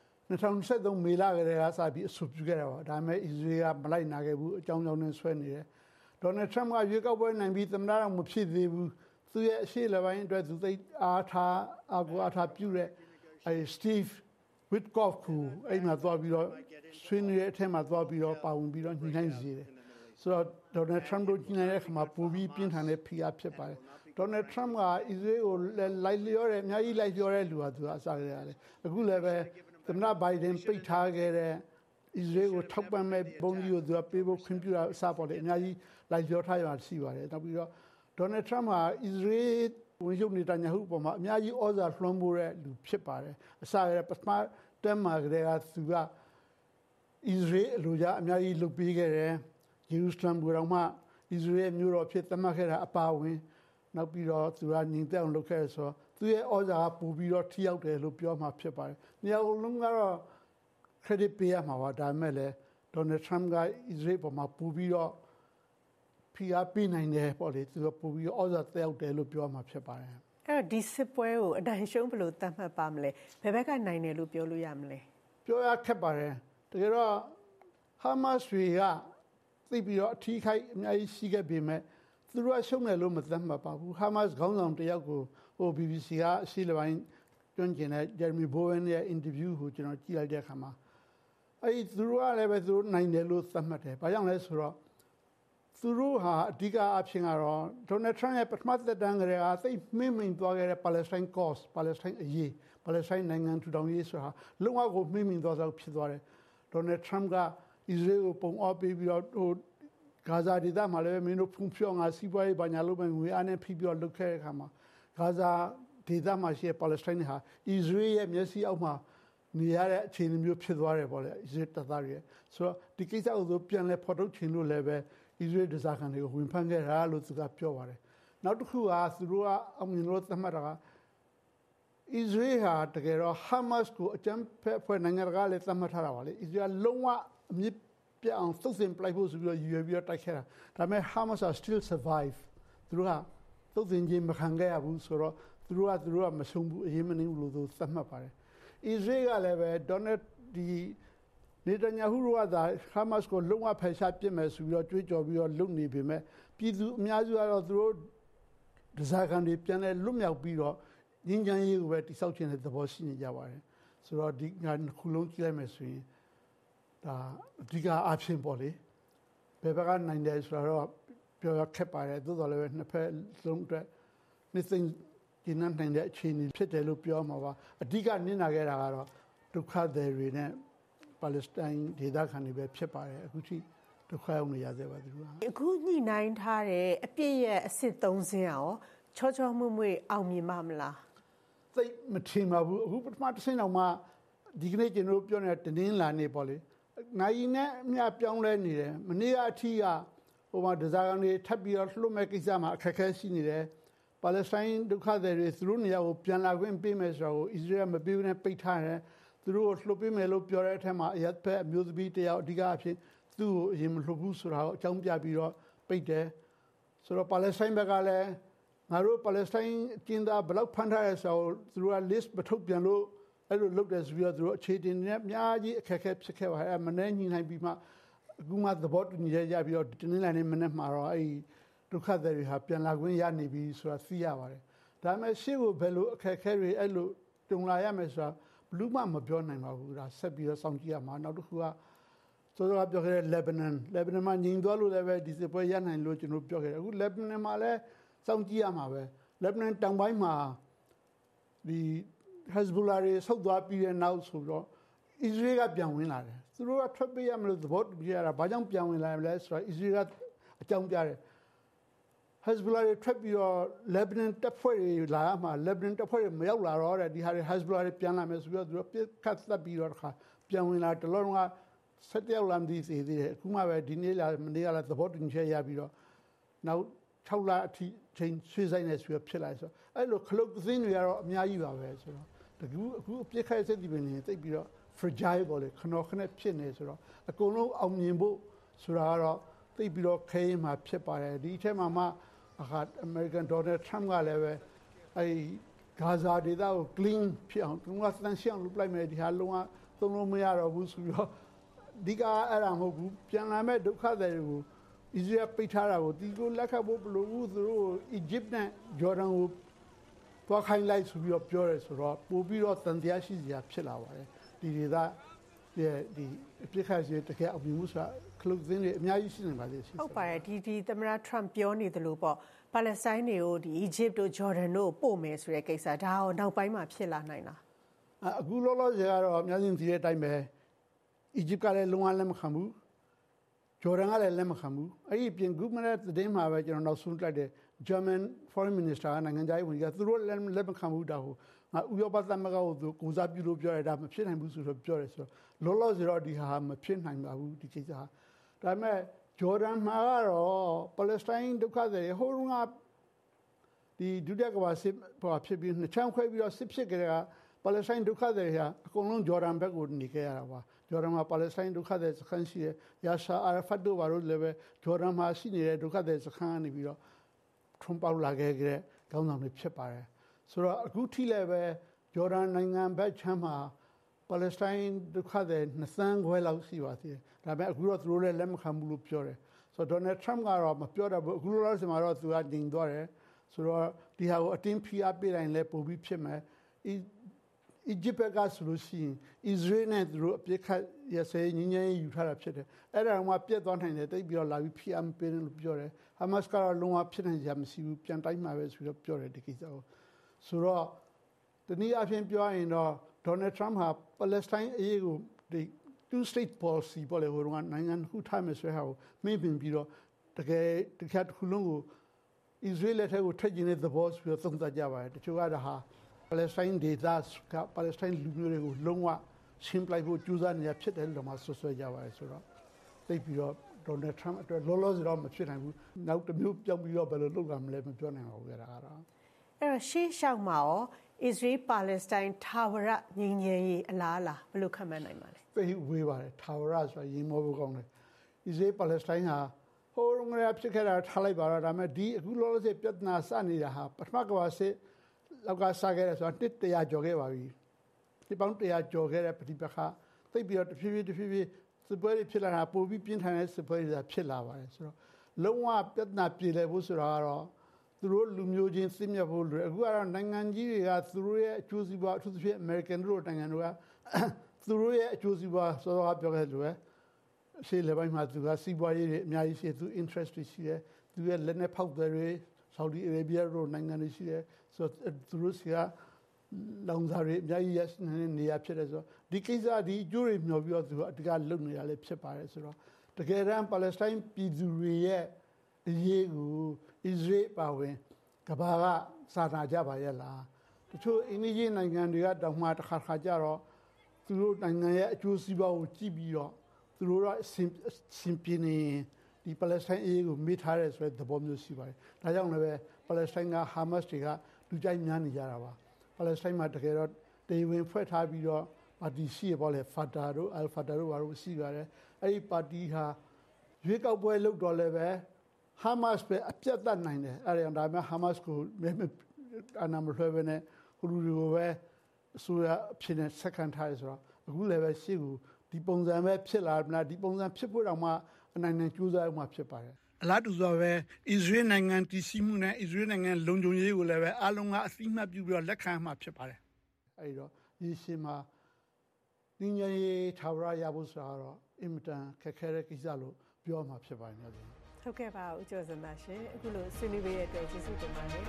2023မေလကတည်းကစပြီးအဆိုပြုခဲ့တာပါဒါပေမဲ့အစ္စရေးကမလိုက်နာခဲ့ဘူးအကြောင်းကြောင့်နဲ့ဆွဲနေတယ်ဒေါ်နယ်ထရမ့်ကရွေးကောက်ပွဲနိုင်ပြီးသမ္မတတော့မဖြစ်သေးဘူးသူရဲ့အရှိလက်ပိုင်းအတွက်သူသိအားထားပြုတဲ့Steve Witkoff ကိုအဲ့မှာသွားပြီးတော့ဆွေးနွေးတဲ့အထက်မှာသွားပြီးတော့ပါဝင်ပြီးတော့ညှိနှိုင်းစေတယ်ဆိုတော့ဒေါ်နယ်ထရမ့်တို့ညှိနှိုင်းတဲ့အခါမှာပိုပြီးပြင်းထန်တဲ့ဖိအားဖြစ်ပါတယ်ဒေါ်နယ်ထရမ့်ကအစ္စရေးကိုလိုက်လျောတဲ့အများကြီးလိုက်လျောတဲ့လူဟာသူကအစားရတယ်အခုလည်းပဲသမ္မတဘိုင်ဒန်ပိတ်ထားခဲ့တဲ့အစ္စရေးကိုထောက်ပံ့မဲ့ဘုံကြီးကိုသူကပေးဖို့ခွင့်ပြုတာအစားပေါ်တယ်အများကြီးလိုက်လျောထားရရှိပါတယ်နောက်ပြီးတော့ဒေါ်နယ်ထရမ့်ကအစ္စရေးဝန်ကြီးချုပ်နေတန်ယာဟုပေါ်မှာအများကြီးဩဇာလွှမ်းမိုးတဲ့လူဖြစ်ပါတယ်အစရပထမတက်မှာကတည်းကသူကအစ္စရေးအလိုကြအများကြီးလုပ်ပေးခဲ့တယ်ဂျေရုဆလမ်ကိုတော့မှအစ္စရေးမြို့တော်ဖြစ်သတ်မှတ်ခဲ့တာအပါဝင်နောက်ပြီးတော့သူကညီတဲ့အောင်လုပ်ခဲ့ဆိုတော့သူရဲ့ဩဇာကပိုပြီးတော့ထိရောက်တယ်လို့ပြောမှာဖြစ်ပါတယ်။နေရာလုံးကတော့ credit ပေးရမှာပါဒါပေမဲ့လည်း Donald Trump က Israel ပေါ်မှာပိုပြီးတော့ဖိအားပေးနိုင်တယ်ပေါ့လေသူကပိုပြီးဩဇာတက်ရောက်တယ်လို့ပြောမှာဖြစ်ပါတယ်။အဲ့တော့ဒီစစ်ပွဲကိုအနိုင်ရှုံးဘယ်လိုသတ်မှတ်ပါမလဲ။ဘယ်ဘက်ကနိုင်တယ်လို့ပြောလို့ရမလဲ။ပြောရခက်ပါတယ်။တကယ်တော့ Hamas တွေကသိပြီးတော့အထီးခိုက်အများကြီးရှိခဲ့ပေမဲ့သူတို့ကရှုံးတယ်လို့မသတ်မှတ်ပါဘူး။ Hamas ခေါင်းဆောင်တယောက်ကိုBBC ကအစီအပိုင်းတွန်းကျင်တဲ့ Jeremy Bowen ရဲ့ interview ကိုကျွန်တော်ကြည့်လိုက်တဲ့အခါမှာသူတို့ကလည်းပဲသူတို့နိုင်တယ်လို့သတ်မှတ်တယ်။ဘာကြောင့်လဲဆိုတော့သူတို့ဟာအဓိကအဖြစ်ကတော့ Donald Trump ရဲ့ပထမသက်တမ်းကလေးကသိမှိန်သွားခဲ့တဲ့ Palestine cause Palestine အရေး Palestine နိုင်ငံထူထောင်ရေးဆိုတာလုံးဝကိုမှိန်သွားသောဖြစ်သွားတယ်။ Donald Trump က Israel ကိုပုံအောပြီးတော့ဂါဇာဒေသမှာလည်းမင်းတို့ဖုန်ဖြောငါစီးပွားရေးဘာညာလုပ်မယ်ငွေအားနဲ့ဖိပြီးတော့လုပ်ခဲ့တဲ့အခါမှာဂါဇာဒေသမှာရှိတဲ့ Palestine ဟာ Israel ရဲ့မျက်စိအောက်မှာနေရတဲ့အခြေအနေမျိုးဖြစ်သွားတယ်ပေါ့လေ Israel တပ်သားတွေဆိုတော့ဒီကိစ္စကိုပြန်လဲဖော်ထုတ်ချင်လို့လည်းပဲ Israel ဒေသခံတွေကိုဝင်ဖမ်းခဲ့တာလို့သူကပြောပါတယ်နောက်တစ်ခုကသူတို့ကအမြင်လို့သတ်မှတ်တာက Israel ဟာတကယ်တော့ Hamas ကိုအကြမ်းဖက်အဖွဲ့နိုင်ငံတကာလည်းသတ်မှတ်ထားတာပါလေ Israel လုံးဝအမြင့်ပြအောင်သုတ်သင်ပလိုက်ဖို့ဆိုပြီးတော့ရွေပြီးတော့တိုက်ခဲ့တာဒါပေမဲ့ Hamas are still survive သူတို့ကသုတ်သင်ခြင်းမခံခဲ့ရဘူးဆိုတော့သူတို့ကမဆုံးဘူးအရေးမနှင်းဘူးလို့သတ်မှတ်ပါတယ် Israel ကလည်းပဲ Donald နေတညာဟုတို့ကသာ Hamas ကိုလုံးဝဖယ်ရှားပစ်မယ်ဆိုပြီးတော့ကြွေးကြော်ပြီးတော့လုပ်နေပေမဲ့ပြည်သူအများစုကတော့သူတို့ဒဇာကန်တွေပြန်လဲလွတ်မြောက်ပြီးတော့ငြိမ်းချမ်းရေးကိုပဲတိဆောက်ခြင်းတဲ့သဘောရှိနေကြပါတယ်ဆိုတော့ဒီကခုလုံးကြည့်လိုက်မယ်ဆိုရင်ဒါအဓိကအားဖြင့်ပေါ့လေဘယ်ဘက်ကနိုင်တယ်ဆိုတော့ပြောရခက်ပါတယ်သို့တော်လည်းပဲနှစ်ဖက်လုံးအတွက်နှစ်သိမ့်ကျင်းနိုင်တဲ့အခြေအနေဖြစ်တယ်လို့ပြောမှာပါအဓိကနစ်နာခဲ့တာကတော့ဒုက္ခသည်တွေနဲ့ပါလက်စတိုင်းဒေသခံတွေပဲဖြစ်ပါတယ်အခုထိဒုက္ခရောက်နေရသေးပါသူကအခုညှိနှိုင်းထားတဲ့အပြည့်ရဲ့အစစ်3ဆင်းရောချောချောမွေ့မွေ့အောင်မြင်ပါမလားသိမထင်ပါဘူးအခုပထမတစ်ဆင့်တော့မှဒီကနေ့ကျွန်တော်ပြောနေတဲ့တင်းလာနေပေါ့လေနိုင်နဲ့အမြပြောင်းလဲနေတယ်မနေ့ကအထိကဟိုမှာဒဇာကန်တွေထပ်ပြီးတော့လှုပ်မဲ့ကိစ္စမှာအခက်အခဲရှိနေတယ်ပါလက်စတိုင်းဒုက္ခသည်တွေသူတို့နေရာကိုပြန်လာခွင့်ပေးမယ်ဆိုတော့အစ္စရေးမပေးဘူးနဲ့ပိတ်ထားတယ်သူတို့ကိုလှုပ်ပေးမယ်လို့ပြောတဲ့အထက်မှာအရက်ဖက်အမျိုးသမီးတယောက်အဓိကအဖြစ်သူ့ကိုအရင်မလှုပ်ဘူးဆိုတာကိုအကြောင်းပြပြီးတော့ပိတ်တယ်ဆိုတော့ပါလက်စတိုင်းဘက်ကလည်းငါတို့ပါလက်စတိုင်းကျင်းသားဘယ်လောက်ဖမ်းထားရဲဆိုတော့သူတို့က list မထုတ်ပြန်လို့အဲ့လိုလုပ်တယ်ဆိုပြီးတော့သူတို့အခြေတင်နဲ့အများကြီးအခက်အခဲဖြစ်ခဲ့ပါတယ်မနေ့ညှိနှိုင်းပြီးမှအခုမှသဘောတူညီရပြီးတော့တင်းနေလာနေမနေ့မှာတော့အဲ့ဒုက္ခသည်တွေဟာပြန်လာခွင့်ရနေပြီဆိုတာသိရပါတယ်ဒါပေမဲ့ရှေ့ကိုဘယ်လိုအခက်အခဲတွေအဲ့လိုတုံလာရမယ်ဆိုတာဘလူးမှမပြောနိုင်ပါဘူးဒါဆက်ပြီးတော့စောင့်ကြည့်ရမှာနောက်တစ်ခုကစောစောကပြောခဲ့တဲ့ Lebanon မှာညီသွားလို့လည်းပဲဒီစစ်ပွဲရနိုင်လို့ကျွန်တော်ပြောခဲ့တယ်အခု Lebanon မှာလည်းစောင့်ကြည့်ရမှာပဲ Lebanon တောင်ပိုင်းမှာဒီ Hezbollah တွေဆုတ်သွားပြီးတဲ့နောက်ဆိုတော့ Israel ကပြန်ဝင်လာတယ်သူတို့ကထွက်ပေးရမလို့သဘောတူကြရတာဘာကြောင့်ပြန်ဝင်လာလဲဆိုတော့ Israel ကအကြောင်းပြတယ် Hezbollah တွေထွက်ပြီးတော့ Lebanon တပ်ဖွဲ့တွေလာမှ Lebanon တပ်ဖွဲ့တွေမရောက်လာတော့တဲ့ဒီဟာတွေ Hezbollah တွေပြန်လာမယ်ဆိုပြီးတော့သူတို့ပြစ်ခတ်သတ်ပြီးတော့တခါပြန်ဝင်လာတလုံးက7ရောက်လာမသိသေးတယ်အခုမှပဲဒီနေ့လာမနေ့ကလာသဘောတူညီချက်ရပြီးတော့နောက်6လအထိချိန်ဆွေးဆိုင်နေဆိုပြီးဖြစ်လာဆိုအဲ့လိုခလုတ်သင်းတွေကတော့အများကြီးပါပဲဆိုတော့အခုအပြစ်ခိုက်စစ်တီပင်နေတိတ်ပြီးတော့ fragile ပေါ့လေခဏခဏဖြစ်နေဆိုတော့အကုန်လုံးအောင်မြင်ဖို့ဆိုတာကတော့သိပြီးတော့ခဲရင်မှဖြစ်ပါတယ်ဒီအထက်မှာမှအခါ American Donald Trump ကလည်းပဲအဲဂါဇာဒေသကို clean ဖြစ်အောင်သူကသန့်ရှင်းအောင်လုပ်လိုက်မယ်ဒီဟာလုံးဝသုံးလို့မရတော့ဘူးဆိုတော့ဒီကအဲ့ဒါမဟုတ်ဘူးပြန်လာမဲ့ဒုက္ခသည်တွေကို Israel ပိတ်ထားတာကိုဒီကိုလက်ခံဖို့ဘလို့ဘူးသူတို့ Egypt နဲ့ Jordan ကိုသွားခိုင်းလိုက်ဆိုပြီးတော့ပြောရဲဆိုတော့ပို့ပြီးတော့တန်တရားရှိစရာဖြစ်လာပါတယ်ဒီဒေသဒီအပြစ်ခတ်စီတကယ်အမြင်မှုဆိုတာခလုတ်သင်းတွေအများကြီးရှိနေပါသေးတယ်ဟုတ်ပါတယ်ဒီသမ္မတ Trump ပြောနေတယ်လို့ပေါ့ပါလက်စတိုင်းတွေကိုဒီ Egypt တို့ Jordan တို့ပို့မယ်ဆိုတဲ့ကိစ္စဒါရောနောက်ပိုင်းမှာဖြစ်လာနိုင်လားအခုလောလောဆယ်ကတော့အများကြီးသိတဲ့အတိုင်းပဲ Egypt ကလည်းလုံးဝလက်မခံဘူး Jordan ကလည်းလက်မခံဘူးအဲ့ဒီပြင် Good Minute သတင်းမှာပဲကျွန်တော်နောက်ဆုံးလိုက်တဲ့ German Foreign Minister နိုင်ငံခြားရေးဝန်ကြီးကသူတို့လက်မခံဘူးဒါကိုငါဥရောပသမဂ္ဂကိုသူကိုစားပြုလို့ပြောရတာမဖြစ်နိုင်ဘူးဆိုတော့ပြောတယ်ဆိုတော့လောလောဆယ်တော့ဒီဟာမဖြစ်နိုင်ပါဘူးဒီကိစ္စဟာဒါပေမဲ့ Jordan မှာကတော့ Palestine ဒုက္ခသည်ဟိုကဒီဒုတိယကမ္ဘာစစ်ဖြစ်ပြီးနှစ်ချမ်းခွဲပြီးတော့စစ်ဖြစ်ကြတဲ့ပါလက်စတိုင်းဒုက္ခသည်တွေဟာအကုန်လုံးဂျော်ဒန်ဘက်ကိုနေခဲ့ရတာပါဂျော်ဒန်မှာပါလက်စတိုင်းဒုက္ခသည်စခန်းရှိတယ်ယာရှာအာရဖတ်တို့ဘာလို့လည်းပဲဂျော်ဒန်မှာရှိနေတဲ့ဒုက္ခသည်စခန်းကနေပြီးတော့ထွန်းပေါက်လာခဲ့တဲ့ခေါင်းဆောင်တွေဖြစ်ပါတယ်ဆိုတော့အခုထိလည်းပဲဂျော်ဒန်နိုင်ငံဘက်ချမ်းမှာပါလက်စတိုင်းဒုက္ခသည်2သန်းခွဲလောက်ရှိပါသေးတယ်ဒါပေမဲ့အခုတော့သူတို့လည်းလက်မခံဘူးလို့ပြောတယ်ဆိုတော့ဒေါ်နယ်ထရမ့်ကတော့မပြောတော့ဘူးအခုလောလောဆယ်မှာတော့သူကတင်သွားတယ်ဆိုတော့ဒီဟာကိုအတင်းဖိအားပေးတိုင်းလည်းပိုပြီးဖြစ်မယ်အီဂျစ်ဘက်ကဆိုလို့ရှိရင်အစ္စရေးနဲ့သူတို့အပြစ်ခတ်ရစဲငင်းငင်းယူထားတာဖြစ်တယ်အဲ့ဒါမှပြတ်သွားနိုင်တယ်တိတ်ပြီးတော့လာပြီးဖိအားမပေးနဲ့လို့ပြောတယ်ဟာမတ်စ်ကတော့လုံးဝဖြစ်နိုင်ကြမရှိဘူးပြန်တိုက်မှာပဲဆိုတော့ပြောတယ်ဒီကိစ္စကိုဆိုတော့ဒီနေ့အပြင်ပြောရင်တော့ဒေါ်နယ်ထရမ့်ဟာပါလက်စတိုင်းအရေးကိုဒီ two state policy ပေါ်လေဟိုကနိုင်ငံခုထားမယ်ဆိုဟောမေ့ပင်ပြီးတော့တကယ်တစ်ခုလုံးကိုအစ္စရေးလက်ထက်ကိုထွက်ကျင်တဲ့သဘောဆိုပြီးသုံးသပ်ကြပါတယ်တချို့ကဒါဟာပါလက်စတိုင်းဒေသကပါလက်စတိုင်းလူမျိုးတွေကိုလုံးဝရှင်းပလိုက်ဖို့ကြိုးစားနေရဖြစ်တယ်လို့မှဆွဆွဲကြပါတယ်ဆိုတော့သိပြီးတော့ဒေါ်နယ်ထရမ့်အတွက်လောလောဆယ်တော့မဖြစ်နိုင်ဘူးနောက်တစ်မျိုးပြောင်းပြီးတော့ဘယ်လိုလုပ်လာမလဲမပြောနိုင်ပါဘူးဒါကတော့အဲ့တော့ရှေ့လျှောက်မှာရောအစ္စရေးပါလက်စတိုင်းထာဝရငြိမ်းချမ်းရေးအလားအလာဘယ်လိုခန့်မှန်းနိုင်ပါလဲသိဝေးပါတယ်ထာဝရဆိုတာရင်မောဖို့ကောင်းတယ်အစ္စရေးပါလက်စတိုင်းဟာဟိုငရဖြစ်ခဲ့တာထားလိုက်ပါတော့ဒါပေမဲ့ဒီအခုလောလောဆယ်ပြဿနာစနေတာဟာပထမကမ္ဘာစစ်လောက်ကစခဲ့တယ်ဆိုတာ100ကျော်ခဲ့ပါပြီဒီပေါင်း100ကျော်ခဲ့တဲ့ပဋိပက္ခသိပြီးတော့တဖြည်းဖြည်းစစ်ပွဲတွေဖြစ်လာတာပိုပြီးပြင်းထန်တဲ့စစ်ပွဲတွေဖြစ်လာပါတယ်ဆိုတော့လုံးဝပြဿနာပြေလည်ဖို့ဆိုတာကတော့သူတို့လူမျိုးချင်းစစ်မြတ်ဖို့လိုအခုကတော့နိုင်ငံကြီးတွေကသူတို့ရဲ့အကျိုးစီးပွားအထူးသဖြင့်အမေရိကန်တို့နိုင်ငံတွေကသူတို့ရဲ့အကျိုးစီးပွားစောစောကပြောခဲ့လို့ပဲရှေ့လေပိုင်းမှာသူကစီးပွားရေးတွေအများကြီးရှိသူ interest တွေရှိတယ်သူရဲ့လက်နဲ့ဖောက်တယ်တွေဆော်ဒီအာရေဗျတို့နိုင်ငံတွေရှိတယ်ဆိုတော့သူတို့ကလောင်စာတွေအများကြီးရရှိနေတဲ့နေရာဖြစ်တယ်ဆိုတော့ဒီကိစ္စဒီအကျိုးတွေမျှော်ပြီးတော့သူကအတကလုံနေတာလည်းဖြစ်ပါတယ်ဆိုတော့တကယ်တမ်းပါလက်စတိုင်းပြည်သူတွေရဲ့အရေးကိုအစ္စရေးပါဝင်ကဘာကစာနာကြပါရဲ့လားတချို့အင်းကြီးနိုင်ငံတွေကတောင်မှတစ်ခါကြတော့သူတို့နိုင်ငံရဲ့အကျိုးစီးပွားကိုကြည့်ပြီးတော့သူတို့ကအစဉ်ပြေနေဒီပါလက်စတိုင်းအရေးကိုမေ့ထားရဲဆိုတဲ့သဘောမျိုးရှိပါတယ်ဒါကြောင့်လည်းပဲပါလက်စတိုင်းကဟာမတ်စ်တွေကလူကြိုက်များနေကြတာပါပါလက်စတိုင်းမှာတကယ်တော့တေဝင်ဖွဲ့ထားပြီးတော့ပါတီရှိရပေါ့လေဖာတာတို့အယ်ဖာတာတို့ဘာလို့ရှိပါတယ်အဲ့ဒီပါတီဟာရွေးကောက်ပွဲလုပ်တော့လည်းပဲဟာမတ်စ်ပဲအပြတ်တတ်နိုင်တယ်အဲ့ဒါမှဟာမတ်စ်ကိုအနာမလွှဲဘဲနဲ့ဟိုလူတွေကိုပဲအစိုးရအဖြစ်နဲ့ဆက်ခံထားရဆိုတော့အခုလည်းပဲရှေ့ကိုဒီပုံစံပဲဖြစ်လာမလားဒီပုံစံဖြစ်ဖို့တော့မှအနိုင်နဲ့ကြိုးစားမှဖြစ်ပါတယ်အလားတူဆိုပဲအစ္စရေးနိုင်ငံတည်ရှိမှုနဲ့အစ္စရေးနိုင်ငံလုံခြုံရေးကိုလည်းပဲအလုံးကအသိမှတ်ပြုပြီးတော့လက်ခံမှဖြစ်ပါတယ်အဲဒီတော့ဒီရှင်းမှာညဉ့်ညရေးထာဝရရဖို့ဆိုတော့အင်မတန်ခက်ခဲတဲ့ကိစ္စလို့ပြောမှဖြစ်ပါတယ်များဟုတ်ကဲ့ပါဦးကျော်စံသားရှင်အခုလိုဆွေးနွေးပေးတဲ့အတွက်ကျေးဇူးတင်ပါတယ်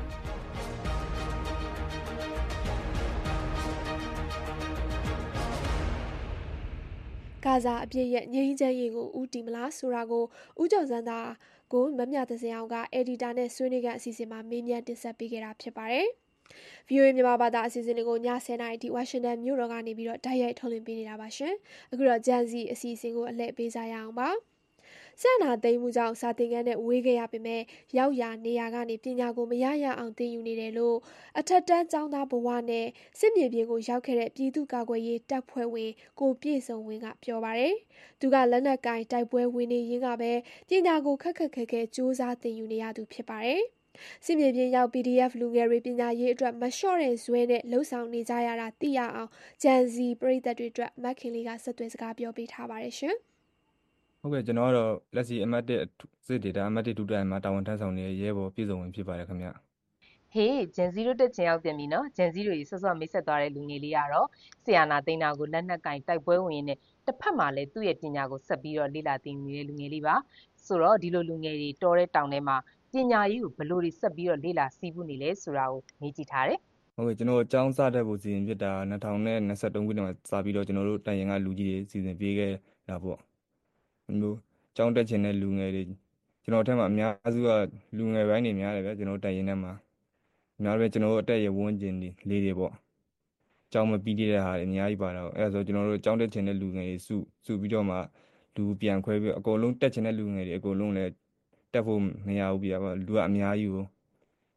ဂါဇာအပြည့်ရဲ့ငြိမ်းချမ်းရေးကိုဦးတည်မလားဆိုတာကိုဦးကျော်စန်းသာကိုမမြသစင်အောင်က editor နဲ့ဆွေးနွေးကအစီအစဉ်မှာမေးမြန်းတင်ဆက်ပေးခဲ့တာဖြစ်ပါတယ်။ VOA မြန်မာဘာသာအစီအစဉ်တွေကိုည10:00နာရီထိ Washington မြို့တော်ကနေပြီးတော့တိုက်ရိုက်ထုတ်လွှင့်ပေးနေတာပါရှင်။အခုတော့ Gen Z အစီအစဉ်ကိုအလှည့်ပေးကြရအောင်ပါ။ဆန္ဒသိမ်းမှုကြောင့်စာသင်ခန်းနဲ့ဝေးခဲ့ရပေမဲ့ရောက်ရာနေရာကနေပညာကိုမရရအောင်သင်ယူနေတယ်လို့အထက်တန်းကျောင်းသားဘဝနဲ့စစ်မြေပြင်ကိုရောက်ခဲ့တဲ့ပြည်သူ့ကာကွယ်ရေးတပ်ဖွဲ့ဝင်ကိုပြည့်စုံဝင်းကပြောပါတယ်။သူကလက်နက်ကင်တိုက်ပွဲဝင်နေရင်းကပဲပညာကိုခက်ခက်ခဲခဲစူးစမ်းသင်ယူနေရသူဖြစ်ပါတယ်။စစ်မြေပြင်ရောက် PDF လူငယ်တွေပညာရေးအတွက်မလျှော့တဲ့ဇွဲနဲ့လှုပ်ဆောင်နေကြရတာသိရအောင်ဂျန်စီပရိသတ်တွေအတွက်မက်ခင်လေးကဆက်သွယ်စကားပြောပေးထားပါတယ်ရှင်။ဟုတ်ကဲ့ကျွန်တော်ကတော့လက်စီအမတ်1စစ်ဒေတာအမတ်1ဒုတိယမှာတာဝန်ထမ်းဆောင်နေတဲ့ရဲဘော်ပြည်စုံဝင်ဖြစ်ပါတယ်ခင်ဗျဟေးဂျန်စီတို့တက်ချင်ရောက်ပြန်ပြီနော်ဂျန်စီတို့ဆော့ဆော့မိတ်ဆက်သွားတဲ့လူငယ်လေးကတော့ဆီယာနာသိန်းနာကိုလက်နက်ကင်တိုက်ပွဲဝင်နေတစ်ဖက်မှာလည်းသူ့ရဲ့ပညာကိုဆက်ပြီးတော့လေ့လာသင်နေတဲ့လူငယ်လေးပါဆိုတော့ဒီလိုလူငယ်တွေတော်တဲ့တောင်ထဲမှာပညာရေးကိုဘယ်လိုတွေဆက်ပြီးတော့လေ့လာစီးပူးနေလဲဆိုတာကိုမေးကြည့်ထားတယ်ဟုတ်ကဲ့ကျွန်တော်ကျောင်းစတက်ဖို့စီစဉ်ဖြစ်တာ2023ခုနှစ်မှာစပြီးတော့ကျွန်တော်တို့တိုင်ရင်ကလူကြီးတွေစီစဉ်ပေးခဲ့တာပေါ့မျိုးကျောင်းတက်ချင်တဲ့လူငယ်တွေကျွန်တော်ထက်မှာအများစုကလူငယ်ပိုင်းတွေများတယ်ဗျကျွန်တော်တိုင်ရင်ထဲမှာအများပဲကျွန်တော်တို့အတက်ရဝန်းကျင်လေးတွေပေါ့ကျောင်းမပြီးတဲ့ဟာတွေအများကြီးပါတော့အဲ့ဒါဆိုကျွန်တော်တို့ကျောင်းတက်ချင်တဲ့လူငယ်တွေစုပြီးတော့မှလူပြန်ခွဲပြီးအကုန်လုံးတက်ချင်တဲ့လူငယ်တွေအကုန်လုံးလည်းတက်ဖို့မရဘူးပြပါလူကအများကြီးကို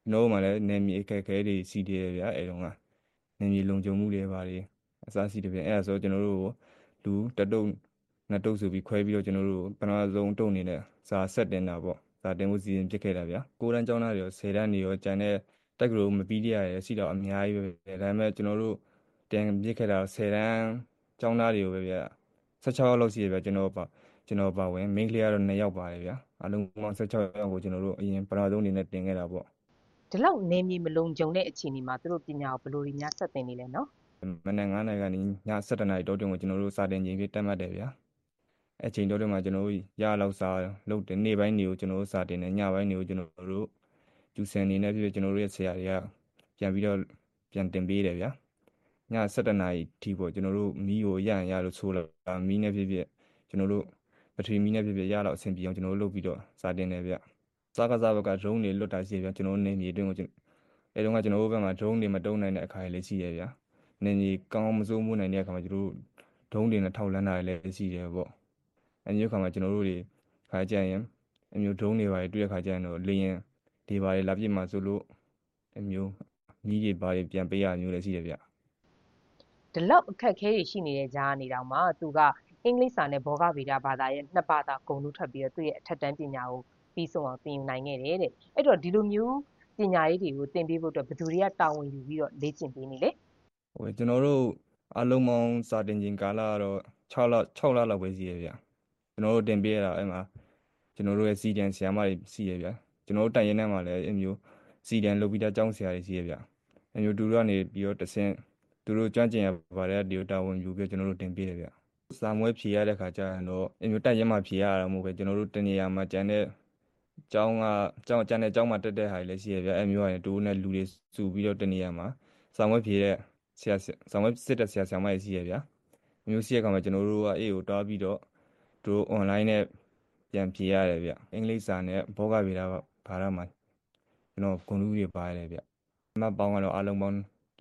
တို့မှလည်းနယ်မြေအခက်အခဲတွေရှိသေးတယ်ဗျာအဲတုန်းကနယ်မြေလုံခြုံမှုတွေပါတွေအစားရှိတယ်ဗျအဲ့ဒါဆိုကျွန်တော်တို့လူတစ်တုပ်နှစ်တုပ်ဆိုပြီးခွဲပြီးတော့ကျွန်တော်တို့ပထမဆုံးတုပ်နေနဲ့စာဆက်တင်တာပေါ့စာတင်မှုစီစဉ်ဖြစ်ခဲ့တာဗျာ9တန်းကျောင်းသားတွေရော10တန်းတွေရောကျန်တဲ့တက်ကလို့မပြီးတရရရှိတော့အများကြီးပဲဒါပေမဲ့ကျွန်တော်တို့တင်ပြစ်ခဲ့တာ10တန်းကျောင်းသားတွေကိုပဲဗျာ16ရောက်လောက်ရှိရဗျာကျွန်တော်ပါဝင်မိန်းကလေးကတော့2ယောက်ပါတယ်ဗျာအလုံးပေါင်း16ယောက်ကိုကျွန်တော်တို့အရင်ပထမဆုံးအနေနဲ့တင်ခဲ့တာပေါ့ဒီလောက်နေမြေမလုံခြုံတဲ့အခြေအနေမှာသူတို့ပညာကိုဘယ်လိုတွေများဆက်သင်နေလဲနော်မနက်9နာရီကနေည7နာရီတောတွင်ကိုကျွန်တော်တို့စာတင်ချိန်ပြတက်မှတ်တယ်ဗျာအချိန်တောတွင်မှာကျွန်တော်တို့ရလောက်စာလုပ်တဲ့နေ့ပိုင်းတွေကိုကျွန်တော်တို့စာတင်တယ်ညပိုင်းတွေကိုကျွန်တော်တို့ကျူစင်နေနဲ့ပြကျွန်တော်တို့ရဲ့ဆရာတွေကပြန်ပြီးတော့ပြန်တင်ပေးတယ်ဗျာည7နာရီထိပေါ့ကျွန်တော်တို့မီးကိုရလို့ဆိုလာမီးနဲ့ပြကျွန်တော်တို့ပထရီမီးနဲ့ပြရတော့အဆင်ပြေအောင်ကျွန်တော်တို့လုပ်ပြီးတော့စာတင်တယ်ဗျစားကစားဘက်က drone တွေလွတ်တာရှိဗျာကျွန်တော်တို့နေမြေအတွင်းကိုအဲတုန်းကကျွန်တော်တို့ဘက်မှာ drone တွေမတုံးနိုင်တဲ့အခါလေးရှိရဗျာနေမြေကောင်းမစိုးမှုနိုင်တဲ့အခါမှာကျွန်တော်တို့ drone တွေနဲ့ထောက်လန်းတာလည်းရှိတယ်ပေါ့အဲမျိုးခါမှာကျွန်တော်တို့တွေခါကြရင်အမျိုး drone တွေပါတွေ့တဲ့ခါကျရင်တော့လေရင်ဒီပါလာပြစ်မှာဆိုလို့အမျိုးကြီးတွေပါပြန်ပေးရမျိုးလည်းရှိတယ်ဗျဒီလောက်အခက်အခဲတွေရှိနေတဲ့ကြားနေတောင်မှသူကအင်္ဂလိပ်စာနဲ့ဘောဂဗေဒဘာသာရဲ့နှစ်ဘာသာဂုဏ်ထူးထပ်ပြီးတော့သူ့ရဲ့အထက်တန်းပညာကိုပြီးဆုံးအောင်သင်ယူနိုင်ခဲ့တယ်တဲ့အဲ့တော့ဒီလိုမျိုးပညာရေးတွေကိုသင်ပေးဖို့အတွက်ဘယ်သူတွေကတာဝန်ယူပြီးတော့လေ့ကျင့်ပေးနေလဲကျွန်တော်တို့အလုံးပေါင်းစာတင်ချိန်ကာလကတော့6လလောက်ပဲရှိရဗျကျွန်တော်တို့တင်ပေးရတာအဲ့မှာကျွန်တော်တို့ရဲ့စီဒန်ဆရာမတွေရှိရဗျကျွန်တော်တို့တိုင်ရင်ထဲမှာလည်းအမျိုးစီဒန်လုပ်ပြီးသားကျောင်းဆရာတွေရှိရဗျအမျိုးတူကနေပြီးတော့တဆင့်သူတို့ကျွမ်းကျင်ရပါတယ်ဒီတာဝန်ယူပြီးကျွန်တော်တို့တင်ပေးတယ်ဗျစာမွေးဖြေရတဲ့ခါကျရင်တော့အမျိုးတက်ရင်မှဖြေရတာမဟုတ်ပဲကျွန်တော်တို့တနေရာမှာကျန်တဲ့ကျောင်းကျန်တဲ့ကျောင်းမှာတက်တဲ့ဟာတွေလည်းရှိရဗျအမျိုးကတူနဲ့လူတွေစုပြီးတော့တနေရာမှာစာမွေးဖြေတဲ့စာမွေးစစ်တဲ့ဆရာမတွေရှိရဗျအမျိုးရှိရကောင်မှာကျွန်တော်တို့ကအေးကိုတွားပြီးတော့သူတို့ online နဲ့ပြန်ဖြေရတယ်ဗျအင်္ဂလိပ်စာနဲ့ဘောဂဗေဒဘာသာမှာကျွန်တော်ဂုဏ်ထူးတွေပါတယ်ဗျအမှတ်ပေါင်းကတော့အလုံးပေါင်း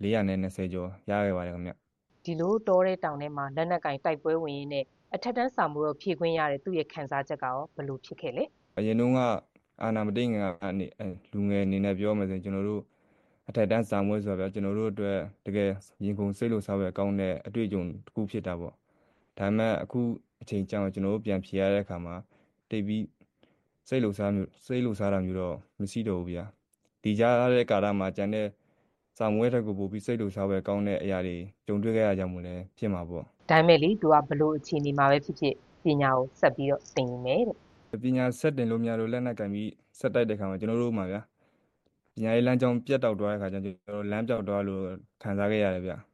420ကျော်ရခဲ့ပါတယ်ခင်ဗျဒီလိုတောတဲ့တောင်ထဲမှာလက်နက်ကင်တိုက်ပွဲဝင်ရင်းနဲ့အထက်တန်းစာမှုတော့ဖြည့်ခွင့်ရတဲ့သူ့ရဲ့ခံစားချက်ကရောဘယ်လိုဖြစ်ခဲ့လဲအရင်တုန်းကအာနာမတိငယ်ကနေလူငယ်အနေနဲ့ပြောမှဆိုကျွန်တော်တို့အထက်တန်းစာမှုဆိုတော့ကျွန်တော်တို့အတွက်တကယ်ရင်ကုန်စိတ်လို့စားပဲကောင်းတဲ့အတွေ့အကြုံတစ်ခုဖြစ်တာပေါ့ဒါပေမဲ့အခုအချိန်ကြောင်းကျွန်တော်တို့ပြန်ဖြေရတဲ့အခါမှာတိတ်ပြီးစိတ်လို့စားတာမျိုးတော့မရှိတော့ဘူးဗျာဒီကြားတဲ့ကာလမှာကျန်တဲ့စာမွေးထက်ကိုပို့ပြီးစိတ်လို့စားပဲကောင်းတဲ့အရာတွေကြုံတွေ့ခဲ့ရကြမှုလည်းဖြစ်မှာပေါ့ဒါပေမဲ့လေသူကဘလို့အခြေအနေမှာပဲဖြစ်ဖြစ်ပညာကိုဆက်ပြီးတော့သင်ယူမယ်တဲ့ပညာဆက်တင်လို့များလို့လက်နက်ကင်ပြီးဆက်တိုက်တဲ့ခါမှာကျွန်တော်တို့မှာဗျာပညာရေးလမ်းကြောင်းပြတ်တောက်သွားတဲ့ခါကျကျွန်တော်တို့လမ်းပြောက်သွားလို့ခံစားခဲ့ရတယ်ဗျာ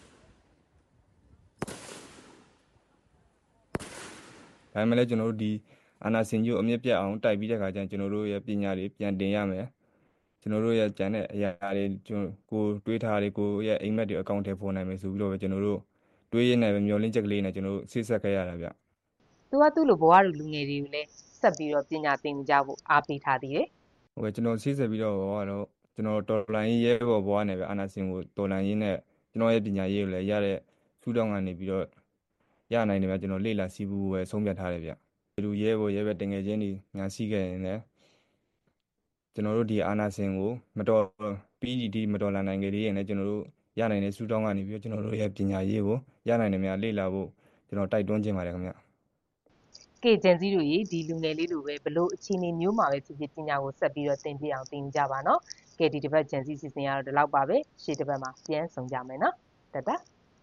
ဒါပေမဲ့လည်းကျွန်တော်တို့ဒီအာနာစင်ကြီးကိုအမြင့်ပြတ်အောင်တိုက်ပြီးတဲ့ခါကျရင်ကျွန်တော်တို့ရဲ့ပညာတွေပြန်တင်ရမယ်ကျွန်တော်တို့ရဲ့ကျန်တဲ့အရာတွေကိုတွေးထားတွေကိုရဲ့အိမ်မက်တွေအကောင့်ထဲပေါ်နိုင်မယ်ဆိုပြီးတော့ပဲကျွန်တော်တို့တွေးရနေပဲမျောလင်းချက်ကလေးနဲ့ကျွန်တော်တို့ဆိတ်ဆက်ခဲ့ရတာဗျသူကသူ့လိုဘဝလူငယ်တွေကိုလည်းဆက်ပြီးတော့ပညာသင်ကြဖို့အားပေးထားသေးတယ်ကျွန်တော်ဆိတ်ဆက်ပြီးတော့ကတော့ကျွန်တော်တော်လိုင်းရဲဘော်ဘဝနဲ့ပဲအာနာစင်ကိုတော်လိုင်းရင်းနဲ့ကျွန်တော်ရဲ့ပညာရေးကိုလည်းရတဲ့ထူးတောင်းကနေပြီးတော့ရနိုင်တယ်ဗျကျွန်တော်လေ့လာစီးပူးပဲဆုံးဖြတ်ထားတယ်ဗျလူရဲဘော်ရဲပဲတငယ်ချင်းတွေညာစီးခဲ့ရင်လည်းကျွန်တော်တို့ဒီအာနာစင်ကိုမတော်ပြီးဒီမတော်လာနိုင်ကြသေးရင်လည်းကျွန်တော်တို့ရနိုင်တဲ့စူးတောင်းကနေပြီးတော့ကျွန်တော်တို့ရဲ့ပညာရေးကိုရနိုင်တယ်များလေ့လာဖို့ကျွန်တော်တိုက်တွန်းခြင်းပါတယ်ခင်ဗျကဲဂျန်စီတို့ရေဒီလူငယ်လေးလိုပဲဘလို့အခြေအနေမျိုးမှာပဲဖြစ်ဖြစ်ပညာကိုဆက်ပြီးတော့သင်ပြအောင်သင်ကြပါနော်ကဲဒီတစ်ပတ်ဂျန်စီစီစဉ်ရတော့ဒီလောက်ပါပဲရှေ့တစ်ပတ်မှာပြန်ဆုံကြမယ်နော်တတ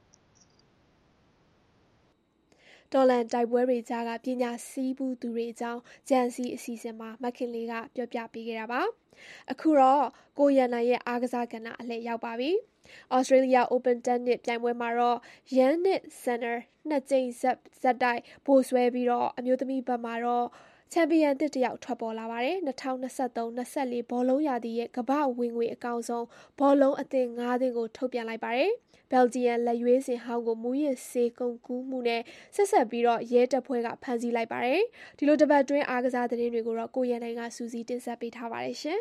တော်လန်တိုက်ပွဲတွေကြားကပညာစည်းပူးသူတွေအကြောင်းဂျန်စီအစီအစဉ်မှာမခင်လေးကပြောပြပေးခဲ့တာပါအခုတော့ကိုရန်နိုင်ရဲ့အားကစားကဏ္ဍအလှည့်ရောက်ပါပြီAustralia Open Tennis ပြိုင်ပွဲမှာတော့ Yannick Sinner 2 ကြိမ်ဆက်တိုက်ဗိုလ်စွဲပြီးတော့အမျိုးသမီးဘက်မှာတော့ချန်ပီယံတစ်တယောက်ထွက်ပေါ်လာပါတယ်2023-24ဘောလုံးရာသီရဲ့ကမ္ဘာဝင်ငွေအကောင်းဆုံးဘောလုံးအသင်း9သင်းကိုထုတ်ပြန်လိုက်ပါတယ်ဘယ်လ်ဂျီယံလက်ရွေးစင်ဟောင်းကိုမူရစ်ဆေးကုန်ကူးမှုနဲ့ဆက်ပြီးတော့ရဲတပ်ဖွဲ့ကဖမ်းဆီးလိုက်ပါတယ်ဒီလိုတပတ်တွင်းအားကစားသတင်းတွေကိုတော့ကိုရန်နိုင်ကစူးစီးတင်ဆက်ပေးထားပါတယ်ရှင်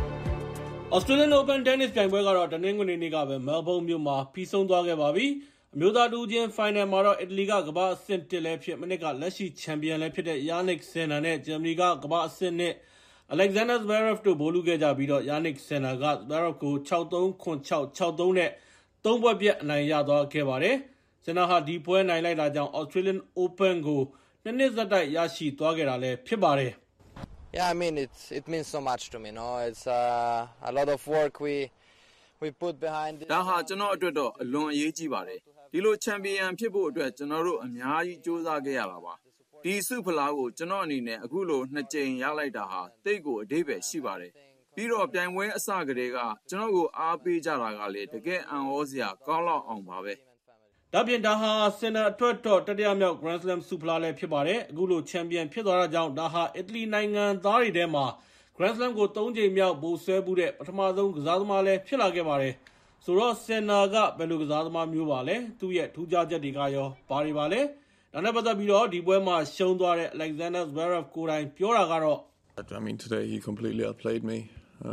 Australian Open Tennis ပြိုင်ပွဲကတော့တနင်္ဂနွေနေ့ကပဲ Melbourne မြို့မှာပြီးဆုံးသွားခဲ့ပါပြီ။အမျိုးသားတူချင်းဖိုင်နယ်မှာတော့အီတလီကကမ္ဘာအဆင့်1လည်းဖြစ်မနစ်ကလက်ရှိချန်ပီယံလည်းဖြစ်တဲ့ Yannick Sinner နဲ့ဂျာမနီကကမ္ဘာအဆင့်1 Alexander Zverev တို့ဗိုလ်လုခဲ့ကြပြီးတော့ Yannick Sinner က Zverev ကို 6-3, 7-6, 6-3 နဲ့ 3 ပွဲပြတ်အနိုင်ရသွားခဲ့ပါတယ်။ Sinner ဟာဒီပွဲနိုင်လိုက်တာကြောင့် Australian Open ကို2 နှစ်ဆက်တိုက်ရရှိသွားခဲ့တာလည်းဖြစ်ပါတယ်။ Yeah, I mean it means so much to me, no? It's a lot of work we put behind it. ဒါဟာကျွန်တော်အတွက်တော့အလွန်အရေးကြီးပါတယ်။ဒီလိုချန်ပီယံဖြစ်ဖို့အတွက်ကျွန်တော်တို့အများကြီးစူးစမ်းခဲ့ရတာပါ။ဒီဆုဖလားကိုကျွန်တော်အနေနဲ့အခုလို2 ကြိမ်ရလိုက်တာဟာတိတ်ကိုအဓိပ္ပာယ်ရှိပါတယ်။ပြီးတော့ပြိုင်ပွဲအစကတည်းကကျွန်တော်ကိုအားပေးကြတာကလည်းတကယ်အံ့ဩစရာကောင်းလောက်အောင်ပါပဲ။ဒါပြင်ဒါဟာဆင်နာအတွက်တော့တတိယမြောက် Grand Slam ဆုဖလားလည်းဖြစ်ပါတယ်။အခုလိုချန်ပီယံဖြစ်သွားတာကြောင့်ဒါဟာအီတလီနိုင်ငံသားတွေထဲမှာ Grand Slam ကို3 ကြိမ်မြောက်ဗိုလ်စွဲမှုတဲ့ပထမဆုံးကစားသမားလည်းဖြစ်လာခဲ့ပါတယ်။ဆိုတော့ဆင်နာကဘယ်လိုကစားသမားမျိုးပါလဲ။သူ့ရဲ့ထူးခြားချက်တွေကရောဘာတွေပါလဲ။ဒါနဲ့ပတ်သက်ပြီးတော့ဒီပွဲမှာရှုံးသွားတဲ့ Alexander Zverev ကိုယ်တိုင်ပြောတာကတော့ I mean today he completely outplayed me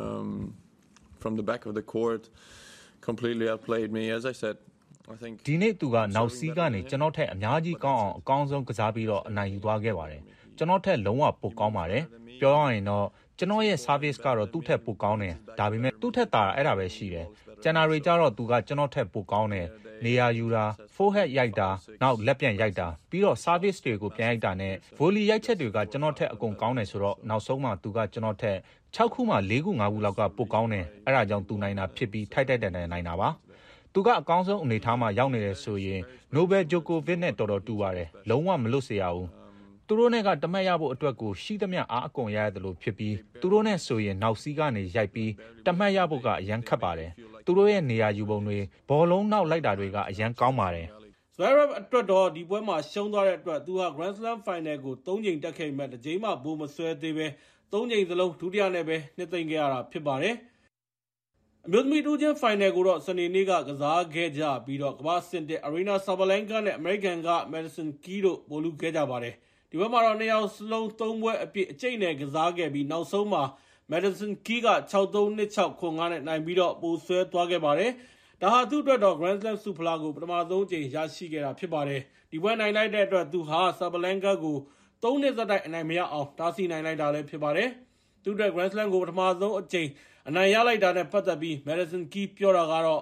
from the back of the court completely outplayed me as I said I think ဒီနေ့သူကနောက်စီးကနေကျွန်တော်ထက်အများကြီးကောင်းအောင်အကောင်းဆုံးကစားပြီးတော့အနိုင်ယူသွားခဲ့ပါတယ်။ကျွန်တော်ထက်လုံးဝပိုကောင်းပါတယ်။ပြောရရင်တော့ကျွန်တော်ရဲ့ service ကတော့သူ့ထက်ပိုကောင်းတယ်။ဒါပေမဲ့သူ့ထက်တာအဲ့ဒါပဲရှိတယ်။ကျန်တာတွေကြတော့သူကကျွန်တော်ထက်ပိုကောင်းတယ်။နေရာယူတာ forehand ရိုက်တာနောက်လက်ပြန်ရိုက်တာပြီးတော့ service တွေကိုပြန်ရိုက်တာနဲ့ volley ရိုက်ချက်တွေကကျွန်တော်ထက်အကုန်ကောင်းတယ်ဆိုတော့နောက်ဆုံးမှသူကကျွန်တော်ထက်6 ခုမှ4 ခု 5 ခုလောက်ကပိုကောင်းတယ်။အဲ့ဒါကြောင့်သူနိုင်တာဖြစ်ပြီးထိုက်တိုက်တန်တန်နိုင်တာပါ။သူကအကောင်းဆုံးအနေထားမှာရောက်နေတယ်ဆိုရင်နိုဘယ်ဂျိုကိုဗစ်နဲ့တော်တော်တူပါတယ်လုံးဝမလွတ်စေရဘူးသူတို့နဲ့ကတမက်ရဖို့အတွက်ကိုရှိသမျှအားအကုန်ရရတယ်လို့ဖြစ်ပြီးသူတို့နဲ့ဆိုရင်နောက်စီးကနေရိုက်ပြီးတမက်ရဖို့ကအရန်ခတ်ပါတယ်သူတို့ရဲ့နေရာယူပုံတွေဘောလုံးနောက်လိုက်တာတွေကအရန်ကောင်းပါတယ် Zverev အတွက်တော့ဒီပွဲမှာရှုံးသွားတဲ့အတွက်သူဟာ Grand Slam Final ကို3 ကြိမ်တက်ခဲ့မှတစ်ကြိမ်မှဘိုးမဆွဲသေးပဲ3 ကြိမ်စလုံးဒုတိယနဲ့ပဲနှစ်သိမ့်ခဲ့ရတာဖြစ်ပါတယ်အမျိုးသမီးတူချင်းဖိုင်နယ်ကိုတော့စနေနေ့ကကစားခဲ့ကြပြီးတော့ကမ္ဘာ့စစ်တဲ့ Arena Sabalenka နဲ့ American က Madison Keys တို့ဗိုလ်လုခဲ့ကြပါတယ်။ဒီဘက်မှာတော့2 ယောက်စလုံး3 ပွဲအပြည့်အကျိတ်နဲ့ကစားခဲ့ပြီးနောက်ဆုံးမှာ Madison Keys က 6-3, 2-6, 7-5 နဲ့နိုင်ပြီးတော့ပိုဆွဲသွားခဲ့ပါတယ်။ဒါဟာသူ့အတွက်တော့ Grand Slam ဆုဖလားကိုပထမဆုံးအကြိမ်ရရှိခဲ့တာဖြစ်ပါတယ်။ဒီပွဲနိုင်လိုက်တဲ့အတွက်သူဟာ Sabalenka ကို3 နှစ်ဆက်တိုက်အနိုင်မရအောင်တားဆီးနိုင်လိုက်တာလည်းဖြစ်ပါတယ်။သူ့အတွက် Grand Slam ကိုပထမဆုံးအကြိမ်အနိုင်ရလိုက်တာနဲ့ပတ်သက်ပြီး Madison Keys ပြောတာကတော့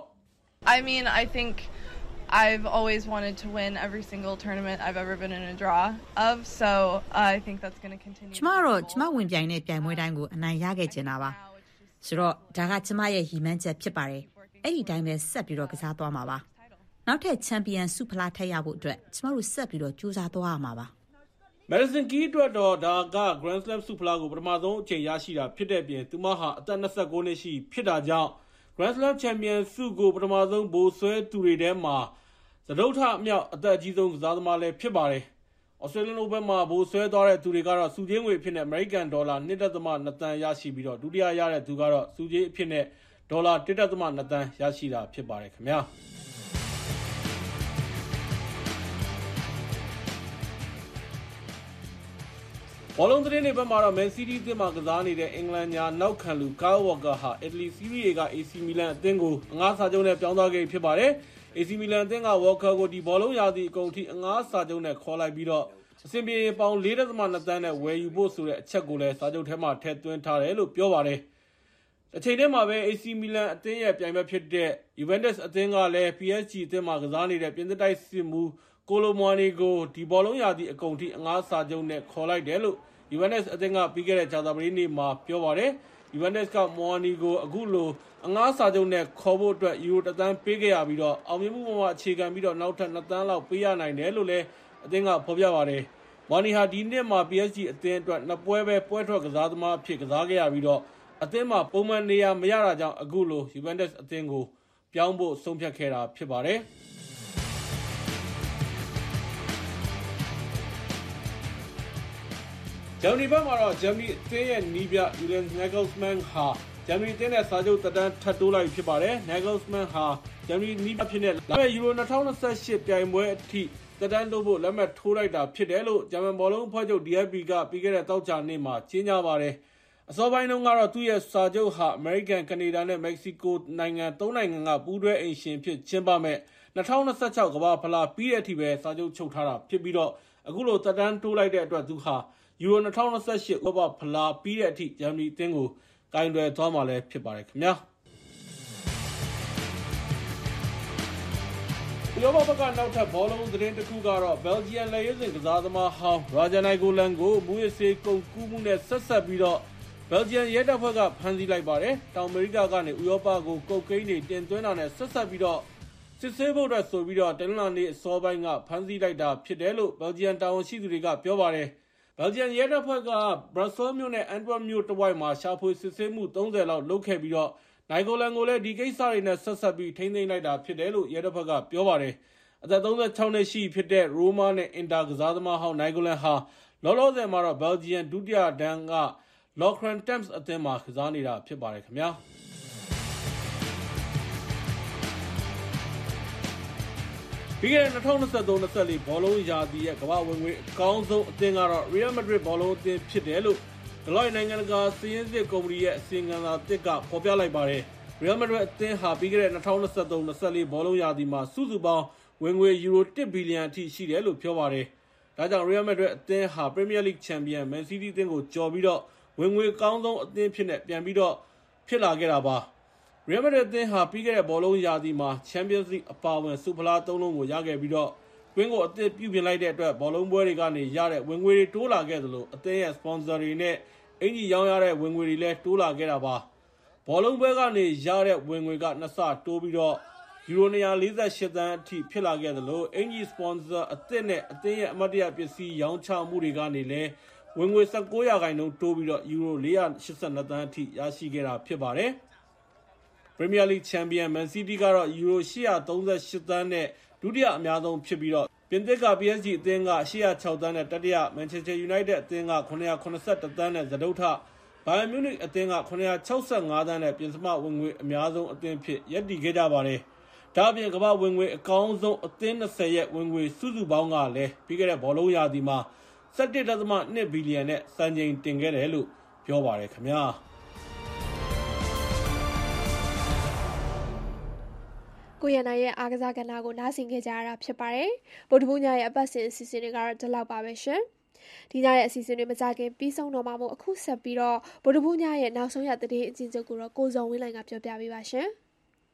I mean I think I've always wanted to win every single tournament I've ever been in a draw of so I think that's going to continue ကျမတော့ကျမဝင်ပြိုင်တဲ့ပြိုင်ပွဲတိုင်းကိုအနိုင်ရခဲ့ချင်တာပါဆိုတော့ဒါကကျမရဲ့ရည်မှန်းချက်ဖြစ်ပါတယ်အဲ့ဒီတိုင်းပဲဆက်ပြီးတော့ကစားသွားမှာပါနောက်ထပ်ချန်ပီယံဆုဖလားထပ်ရဖို့အတွက်ကျမတို့ဆက်ပြီးတော့ကြိုးစားသွားရမှာပါ Madison Keys အတွက်တော့ဒါက Grand Slam ဆုဖလားကိုပထမဆုံးအချိန်ရရှိတာဖြစ်တဲ့ပြင်သူမဟာအသက်29နှစ်ရှိဖြစ်တာကြောင့် Grand Slam Champion ဆုကိုပထမဆုံးဗိုလ်စွဲသူတွေထဲမှာသဒုဋ္ဌအမြောက်အသက်အကြီးဆုံးကစားသမားလည်းဖြစ်ပါတယ်။ Australian Open မှာဗိုလ်စွဲသွားတဲ့သူတွေကတော့စုချင်းငွေအဖြစ်နဲ့ American $2.2 သန်းရရှိပြီးတော့ဒုတိယရတဲ့သူကတော့စုချင်းအဖြစ်နဲ့$1.2 သန်းရရှိတာဖြစ်ပါတယ်ခင်ဗျာ။ဘောလုံးသတင်းတွေဘက်မှာတော့ Man City အသင်းမှာကစားနေတဲ့အင်္ဂလန်ညာနောက်ခံလူ Kyle Walker ဟာ Italy Serie A က AC Milan အသင်းကိုအငှားစာချုပ်နဲ့ပြောင်းသွားခဲ့ဖြစ်ပါတယ်။ AC Milan အသင်းက Walker ကိုဒီဘောလုံးရာသီအကုန်ထိအငှားစာချုပ်နဲ့ခေါ်လိုက်ပြီးတော့အဆင်ပြေပေါင်$4.2 သန်းနဲ့ဝယ်ယူဖို့ဆိုတဲ့အချက်ကိုလည်းစာချုပ်ထဲမှာထည့်သွင်းထားတယ်လို့ပြောပါတယ်။အချိန်တည်းမှာပဲ AC Milan အသင်းရဲ့ပြိုင်ဘက်ဖြစ်တဲ့ Juventus အသင်းကလည်း PSG အသင်းမှာကစားနေတဲ့ပြင်သစ်တိုက်စစ်မှု Kolo Muani ကိုဒီဘောလုံးရာသီအကုန်ထိအငှားစာချုပ်နဲ့ခေါ်လိုက်တယ်လို့Juventus အသင်းကပြီးခဲ့တဲ့ကြာသပတေးနေ့မှာပြောပါတယ်။ Juventus က Muani ကိုအခုလိုအငှားစာချုပ်နဲ့ခေါ်ဖို့အတွက်ယူရို1 သန်းပေးခဲ့ရပြီးတော့အောင်မြင်မှုပေါ်မှာအခြေခံပြီးတော့နောက်ထပ်2 သန်းလောက်ပေးရနိုင်တယ်လို့လည်းအသင်းကဖော်ပြပါတယ်။ Muani ဟာဒီနှစ်မှာ PSG အသင်းအတွက်2 ပွဲပဲပွဲထွက်ကစားသမားအဖြစ်ကစားခဲ့ရပြီးတော့အသင်းမှာပုံမှန်နေရာမရတာကြောင့်အခုလို Juventus အသင်းကိုပြောင်းဖို့ဆုံးဖြတ်ခဲ့တာဖြစ်ပါတယ်။ဂျာမနီဘက်မှာတော့ဂျာမနီအသင်းရဲ့နီးပြ Julian Nagelsmann ဟာဂျာမနီအသင်းနဲ့စာချုပ်သက်တမ်းထပ်တိုးလိုက်ဖြစ်ပါတယ်။ Nagelsmann ဟာဂျာမနီနီးပြဖြစ်တဲ့လာမယ့်ယူရို2028ပြိုင်ပွဲအထိသက်တမ်းတိုးဖို့လက်မှတ်ထိုးလိုက်တာဖြစ်တယ်လို့ဂျာမန်ဘောလုံးအဖွဲ့ချုပ် DFB ကပြီးခဲ့တဲ့သောကြာနေ့မှာကြေညာပါတယ်။အစောပိုင်းတုန်းကတော့သူ့ရဲ့စာချုပ်ဟာ American, Canada နဲ့ Mexico နိုင်ငံ3 နိုင်ငံကပူးတွဲအိမ်ရှင်ဖြစ်ကျင်းပမဲ့ 2026 ကမ္ဘာဖလားပြီးတဲ့အထိပဲစာချုပ်ချုပ်ထားတာဖြစ်ပြီးတော့အခုလိုသက်တမ်းတိုးလိုက်တဲ့အတွက်သူဟာယူရို2028ဥပဖလားပြီးတဲ့အထိဂျာမနီအသင်းကိုကင်တွယ်သွားမှာလည်းဖြစ်ပါတယ်ခင်ဗျာဥရောပဘက်ကနောက်ထပ်ဘောလုံးသတင်းတစ်ခုကတော့ဘယ်လ်ဂျီယံလက်ရွေးစင်ကစားသမားဟောင်းရာဂျာနိုင်ဂိုလန်ကိုမူရစေကုန်ကူးမှုနဲ့ဆက်ဆက်ပြီးတော့ဘယ်လ်ဂျီယံရဲတပ်ဖွဲ့ကဖမ်းဆီးလိုက်ပါတယ်တောင်အမေရိကကနေဥရောပကိုကုတ်ကိန်းတွေတင်သွင်းတာနဲ့ဆက်ဆက်ပြီးတော့စစ်ဆေးဖို့အတွက်ဆိုပြီးတော့တနင်္လာနေ့အစောပိုင်းကဖမ်းဆီးလိုက်တာဖြစ်တယ်လို့ဘယ်လ်ဂျီယံတာဝန်ရှိသူတွေကပြောပါတယ်ဘယ်လ်ဂျီယံရဲတပ်ဖွဲ့ကဘရပ်ဆဲလ်မြို့နဲ့အန်တဝပ်မြို့တဝိုက်မှာရှာဖွေစစ်ဆေးမှု30လောက်လုပ်ခဲ့ပြီးတော့နိုင်ဂိုလန်ကိုလည်းဒီကိစ္စတွေနဲ့ဆက်ဆက်ပြီးထိန်းသိမ်းလိုက်တာဖြစ်တယ်လို့ရဲတပ်ဖွဲ့ကပြောပါတယ်အသက်36နှစ်ရှိဖြစ်တဲ့ရိုမာနဲ့အင်တာကစားသမားဟောင်းနိုင်ဂိုလန်ဟာလောလောဆယ်မှာတော့ဘယ်လ်ဂျီယံဒုတိယဒန်းကလော့ခရန်တမ်စ်အသင်းမှာကစားနေတာဖြစ်ပါတယ်ခင်ဗျာပြီးခဲ့တဲ့2023-24ဘောလုံးရာသီရဲ့ကမ္ဘာဝင်ငွေအကောင်းဆုံးအသင်းကတော့ Real Madrid ဘောလုံးအသင်းဖြစ်တယ်လို့ Deloitte နိုင်ငံတကာစီးရင်စစ်ကုမ္ပဏီရဲ့အစီရင်ခံစာသစ်ကဖော်ပြလိုက်ပါတယ်။ Real Madrid အသင်းဟာပြီးခဲ့တဲ့2023-24ဘောလုံးရာသီမှာစုစုပေါင်းဝင်ငွေယူရို1ဘီလီယံအထိရှိတယ်လို့ပြောပါတယ်။ဒါကြောင့် Real Madrid အသင်းဟာ Premier League Champion Man City အသင်းကိုကျော်ပြီးတော့ဝင်ငွေအကောင်းဆုံးအသင်းဖြစ်နေပြန်ပြီးတော့ဖြစ်လာခဲ့တာပါ။ Real Madrid အသင်းဟာပြီးခဲ့တဲ့ဘောလုံးရာသီမှာ Champions League အပါအဝင်ဆုဖလား3လုံးကိုရခဲ့ပြီးတော့ကွင်းကိုအသစ်ပြုပြင်လိုက်တဲ့အတွက်ဘောလုံးပွဲတွေကနေရတဲ့ဝင်ငွေတွေတိုးလာခဲ့သလိုအသင်းရဲ့ sponsor တွေနဲ့အင်ကြီးရောင်းရတဲ့ဝင်ငွေတွေလည်းတိုးလာခဲ့တာပါဘောလုံးပွဲကနေရတဲ့ဝင်ငွေကနှစ်ဆတိုးပြီးတော့ယူရို248သန်းအထိဖြစ်လာခဲ့သလိုအင်ကြီး sponsor အသစ်နဲ့အသင်းရဲ့အမတ်တရပစ္စည်းရောင်းချမှုတွေကနေလည်းဝင်ငွေ19%တိုးပြီးတော့ယူရို482သန်းအထိရရှိခဲ့တာဖြစ်ပါတယ်Premier League Champion Man City ကတော့ယူရို838သန်းနဲ့ဒုတိယအများဆုံးဖြစ်ပြီးတော့ပြင်သစ်က PSG အသင်းက806သန်းနဲ့တတိယ Manchester United အသင်းက981သန်းနဲ့စတုတ္ထ Bayern Munich အသင်းက965သန်းနဲ့ပြင်စမဝင်ငွေအများဆုံးအသင်းဖြစ်ရပ်တည်ခဲ့ကြပါတယ်။ဒါ့အပြင်ကမ္ဘာဝင်ငွေအကောင်းဆုံးအသင်း20ရဲ့ဝင်ငွေစုစုပေါင်းကလည်းပြီးခဲ့တဲ့ဘောလုံးရာသီမှာ17.2ဘီလီယံနဲ့စံချိန်တင်ခဲ့တယ်လို့ပြောပါတယ်ခင်ဗျာ။ကိုရနိုင်ရဲ့အားကစားကဏ္ဍကိုနားဆင်ခဲ့ကြရတာဖြစ်ပါတယ်။ဗုဒ္ဓဘုညရဲ့အပတ်စဉ်အစီအစဉ်တွေကတော့ဒီလောက်ပါပဲရှင်။ဒီညရဲ့အစီအစဉ်တွေမကြခင်ပြီးဆုံးတော့မှမို့အခုဆက်ပြီးတော့ဗုဒ္ဓဘုညရဲ့နောက်ဆုံးရသတင်းအကျဉ်းချုပ်ကိုတော့ကိုဇော်ဝင်းလိုင်ကပြောပြပေးပါရှင်။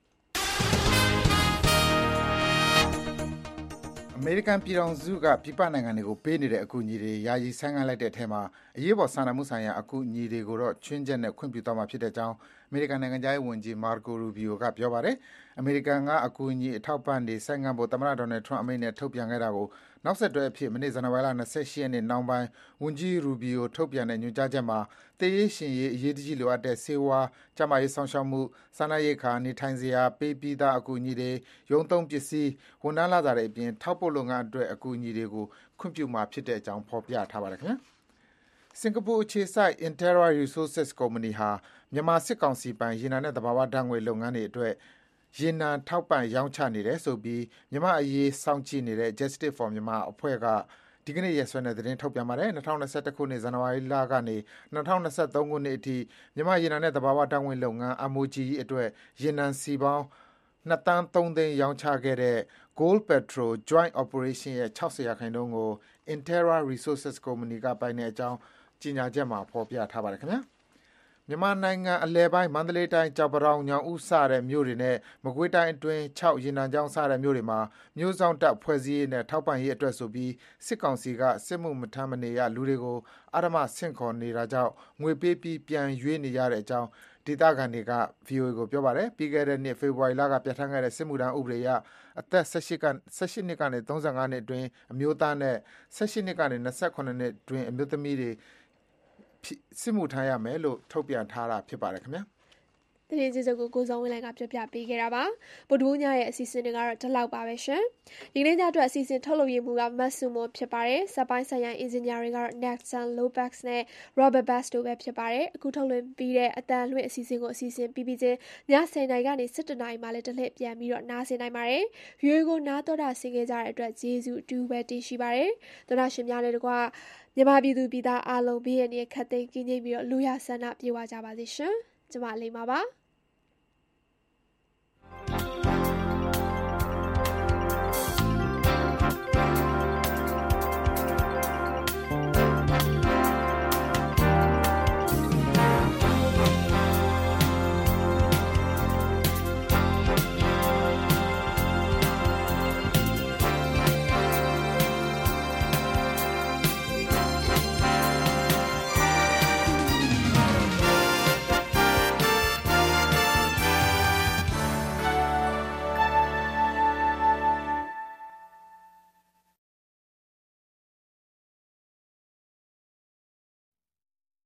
အမေရိကန်ပြည်ထောင်စုကပြည်ပနိုင်ငံတွေကိုပေးနေတဲ့အကူအညီတွေယာယီဆိုင်းငံ့လိုက်တဲ့အထက်မှာအရေးပေါ်စာနာမှုဆိုင်ရာအကူအညီတွေကိုတော့ချွင်းချက်နဲ့ခွင့်ပြုသွားမှာဖြစ်တဲ့အကြောင်းအမေရိကန်နိုင်ငံသားရေးဝန်ကြီးမာကိုရူဘီယိုကပြောပါတယ်။အမေရိကန်ကအကူအညီအထောက်ပံ့တွေဆိုင်းငံ့ဖို့သမ္မတဒေါ်နယ်ထရန့်အမိန့်နဲ့ထုတ်ပြန်ခဲ့တာကိုနောက်ဆက်တွဲအဖြစ်မနေ့ဇန်နဝါရီလ28ရက်နေ့နောက်ပိုင်းဝန်ကြီးရူဘီယိုထုတ်ပြန်တဲ့ညွှန်ကြားချက်မှာသေရေးရှင်ရေးအရေးတကြီးလိုအပ်တဲ့ဆေးဝါးကျန်းမာရေးဆောင်ရှောက်မှုစားနပ်ရိက္ခာနေထိုင်စရာပေးပြီးသားအကူအညီတွေရုံးသုံးပစ္စည်းဝန်ထမ်းလစာတွေအပြင်ထောက်ပို့လုပ်ငန်းအတွက်အကူအညီတွေကိုခွင့်ပြုမှာဖြစ်တဲ့အကြောင်းဖော်ပြထားပါတယ်ခင်ဗျာစင်ကာပူအခြေစိုက် Interra Resources ကုမ္ပဏီဟာမြန်မာစစ်ကောင်စီပိုင်ရေနံနဲ့သဘာဝဓာတ်ငွေလုပ်ငန်းတွေအတွက်ရေနံထောက်ပံ့ရောင်းချနေတယ်ဆိုပြီးမြန်မာအရေးစောင့်ကြည့်နေတဲ့ Justice for Myanmar အဖွဲ့ကဒီကနေ့ရက်စွဲနဲ့သတင်းထုတ်ပြန်ပါတယ်2021ခုနှစ်ဇန်နဝါရီလကနေ2023ခုနှစ်အထိမြန်မာရေနံနဲ့သဘာဝဓာတ်ငွေလုပ်ငန်း MOGE အတွက်ရေနံစီပေါင်း2တန်း3သိန်းရောင်းချခဲ့တဲ့ Gold Petrol Joint Operation ရဲ့60%ကို Interra Resources ကုမ္ပဏီကပိုင်တဲ့အကြောင်းကြေညာချက်မှာဖော်ပြထားပါတယ်ခင်ဗျာမြန်မာနိုင်ငံအလဲပိုင်းမန္တလေးတိုင်းကြောက်ပတောင်ညောင်ဦးစတဲ့မြို့တွေနဲ့မကွေးတိုင်းအတွင်း6ရေနံချောင်းစတဲ့မြို့တွေမှာမျိုးစောင့်တပ်ဖွဲ့စည်းရေးနဲ့ထောက်ပံ့ရေးအတွက်ဆိုပြီးစစ်ကောင်စီကစစ်မှုမထမ်းမနေရလူတွေကိုအာဓမ္မဆင့်ခေါ်နေတာကြောင့်ငွေပေးပြီးပြန်ရွေးနေရတဲ့အကြောင်းဒေသခံတွေက VOA ကိုပြောပါတယ်ပြီးခဲ့တဲ့နှစ်ဖေဖော်ဝါရီလကပြဋ္ဌာန်းခဲ့တဲ့စစ်မှုထမ်းဥပဒေအရအသက်18နှစ်ကနေ35နှစ်အတွင်းအမျိုးသားနဲ့18နှစ်ကနေ28နှစ်အတွင်းအမျိုးသမီးတွေစစ်မှုထမ်းရမယ်လို့ထုတ်ပြန်ထားတာဖြစ်ပါတယ်ခင်ဗျာသတင်းကြေးစုပ်ကိုဇော်ဝင်းလိုင်ကပြောပြပေးခဲ့တာပါဗုဒ္ဓဘူးညရဲ့အစီအစဉ်တွေကတော့ဒီလောက်ပါပဲရှင်ဒီနေ့ညအတွက်အစီအစဉ်ထုတ်လုပ်ရမှုကမတ်ဆူမိုဖြစ်ပါတယ်စက်ပိုင်းဆိုင်ရာအင်ဂျင်နီယာတွေကတော့ Nexon Lopax နဲ့ Robert Bass တို့ပဲဖြစ်ပါတယ်အခုထုတ်လွှင့်ပြီးတဲ့အတန်လွှင့်အစီအစဉ်ကိုအစီအစဉ်ပြီးပြီးချင်းည10:00နာရီကနေ17:00နာရီမှလည်းတစ်လှည့်ပြန်ပြီးတော့နားဆင်နိုင်ပါတယ် VOA ကိုနားတော်တာဆင်ခဲ့ကြတဲ့အတွက်ကျေးဇူးအတူပဲတင်ရှိပါတယ်သောတာရှင်များနဲ့တကွမြန်မာပြည်သူပြည်သားအားလုံးဘေးရန်ခတ်သိမ်းကင်းကျင်းပြီးတော့လူရဆန္ဒပြေဝကြပါစေရှင်ကျမလိမ္မာပါ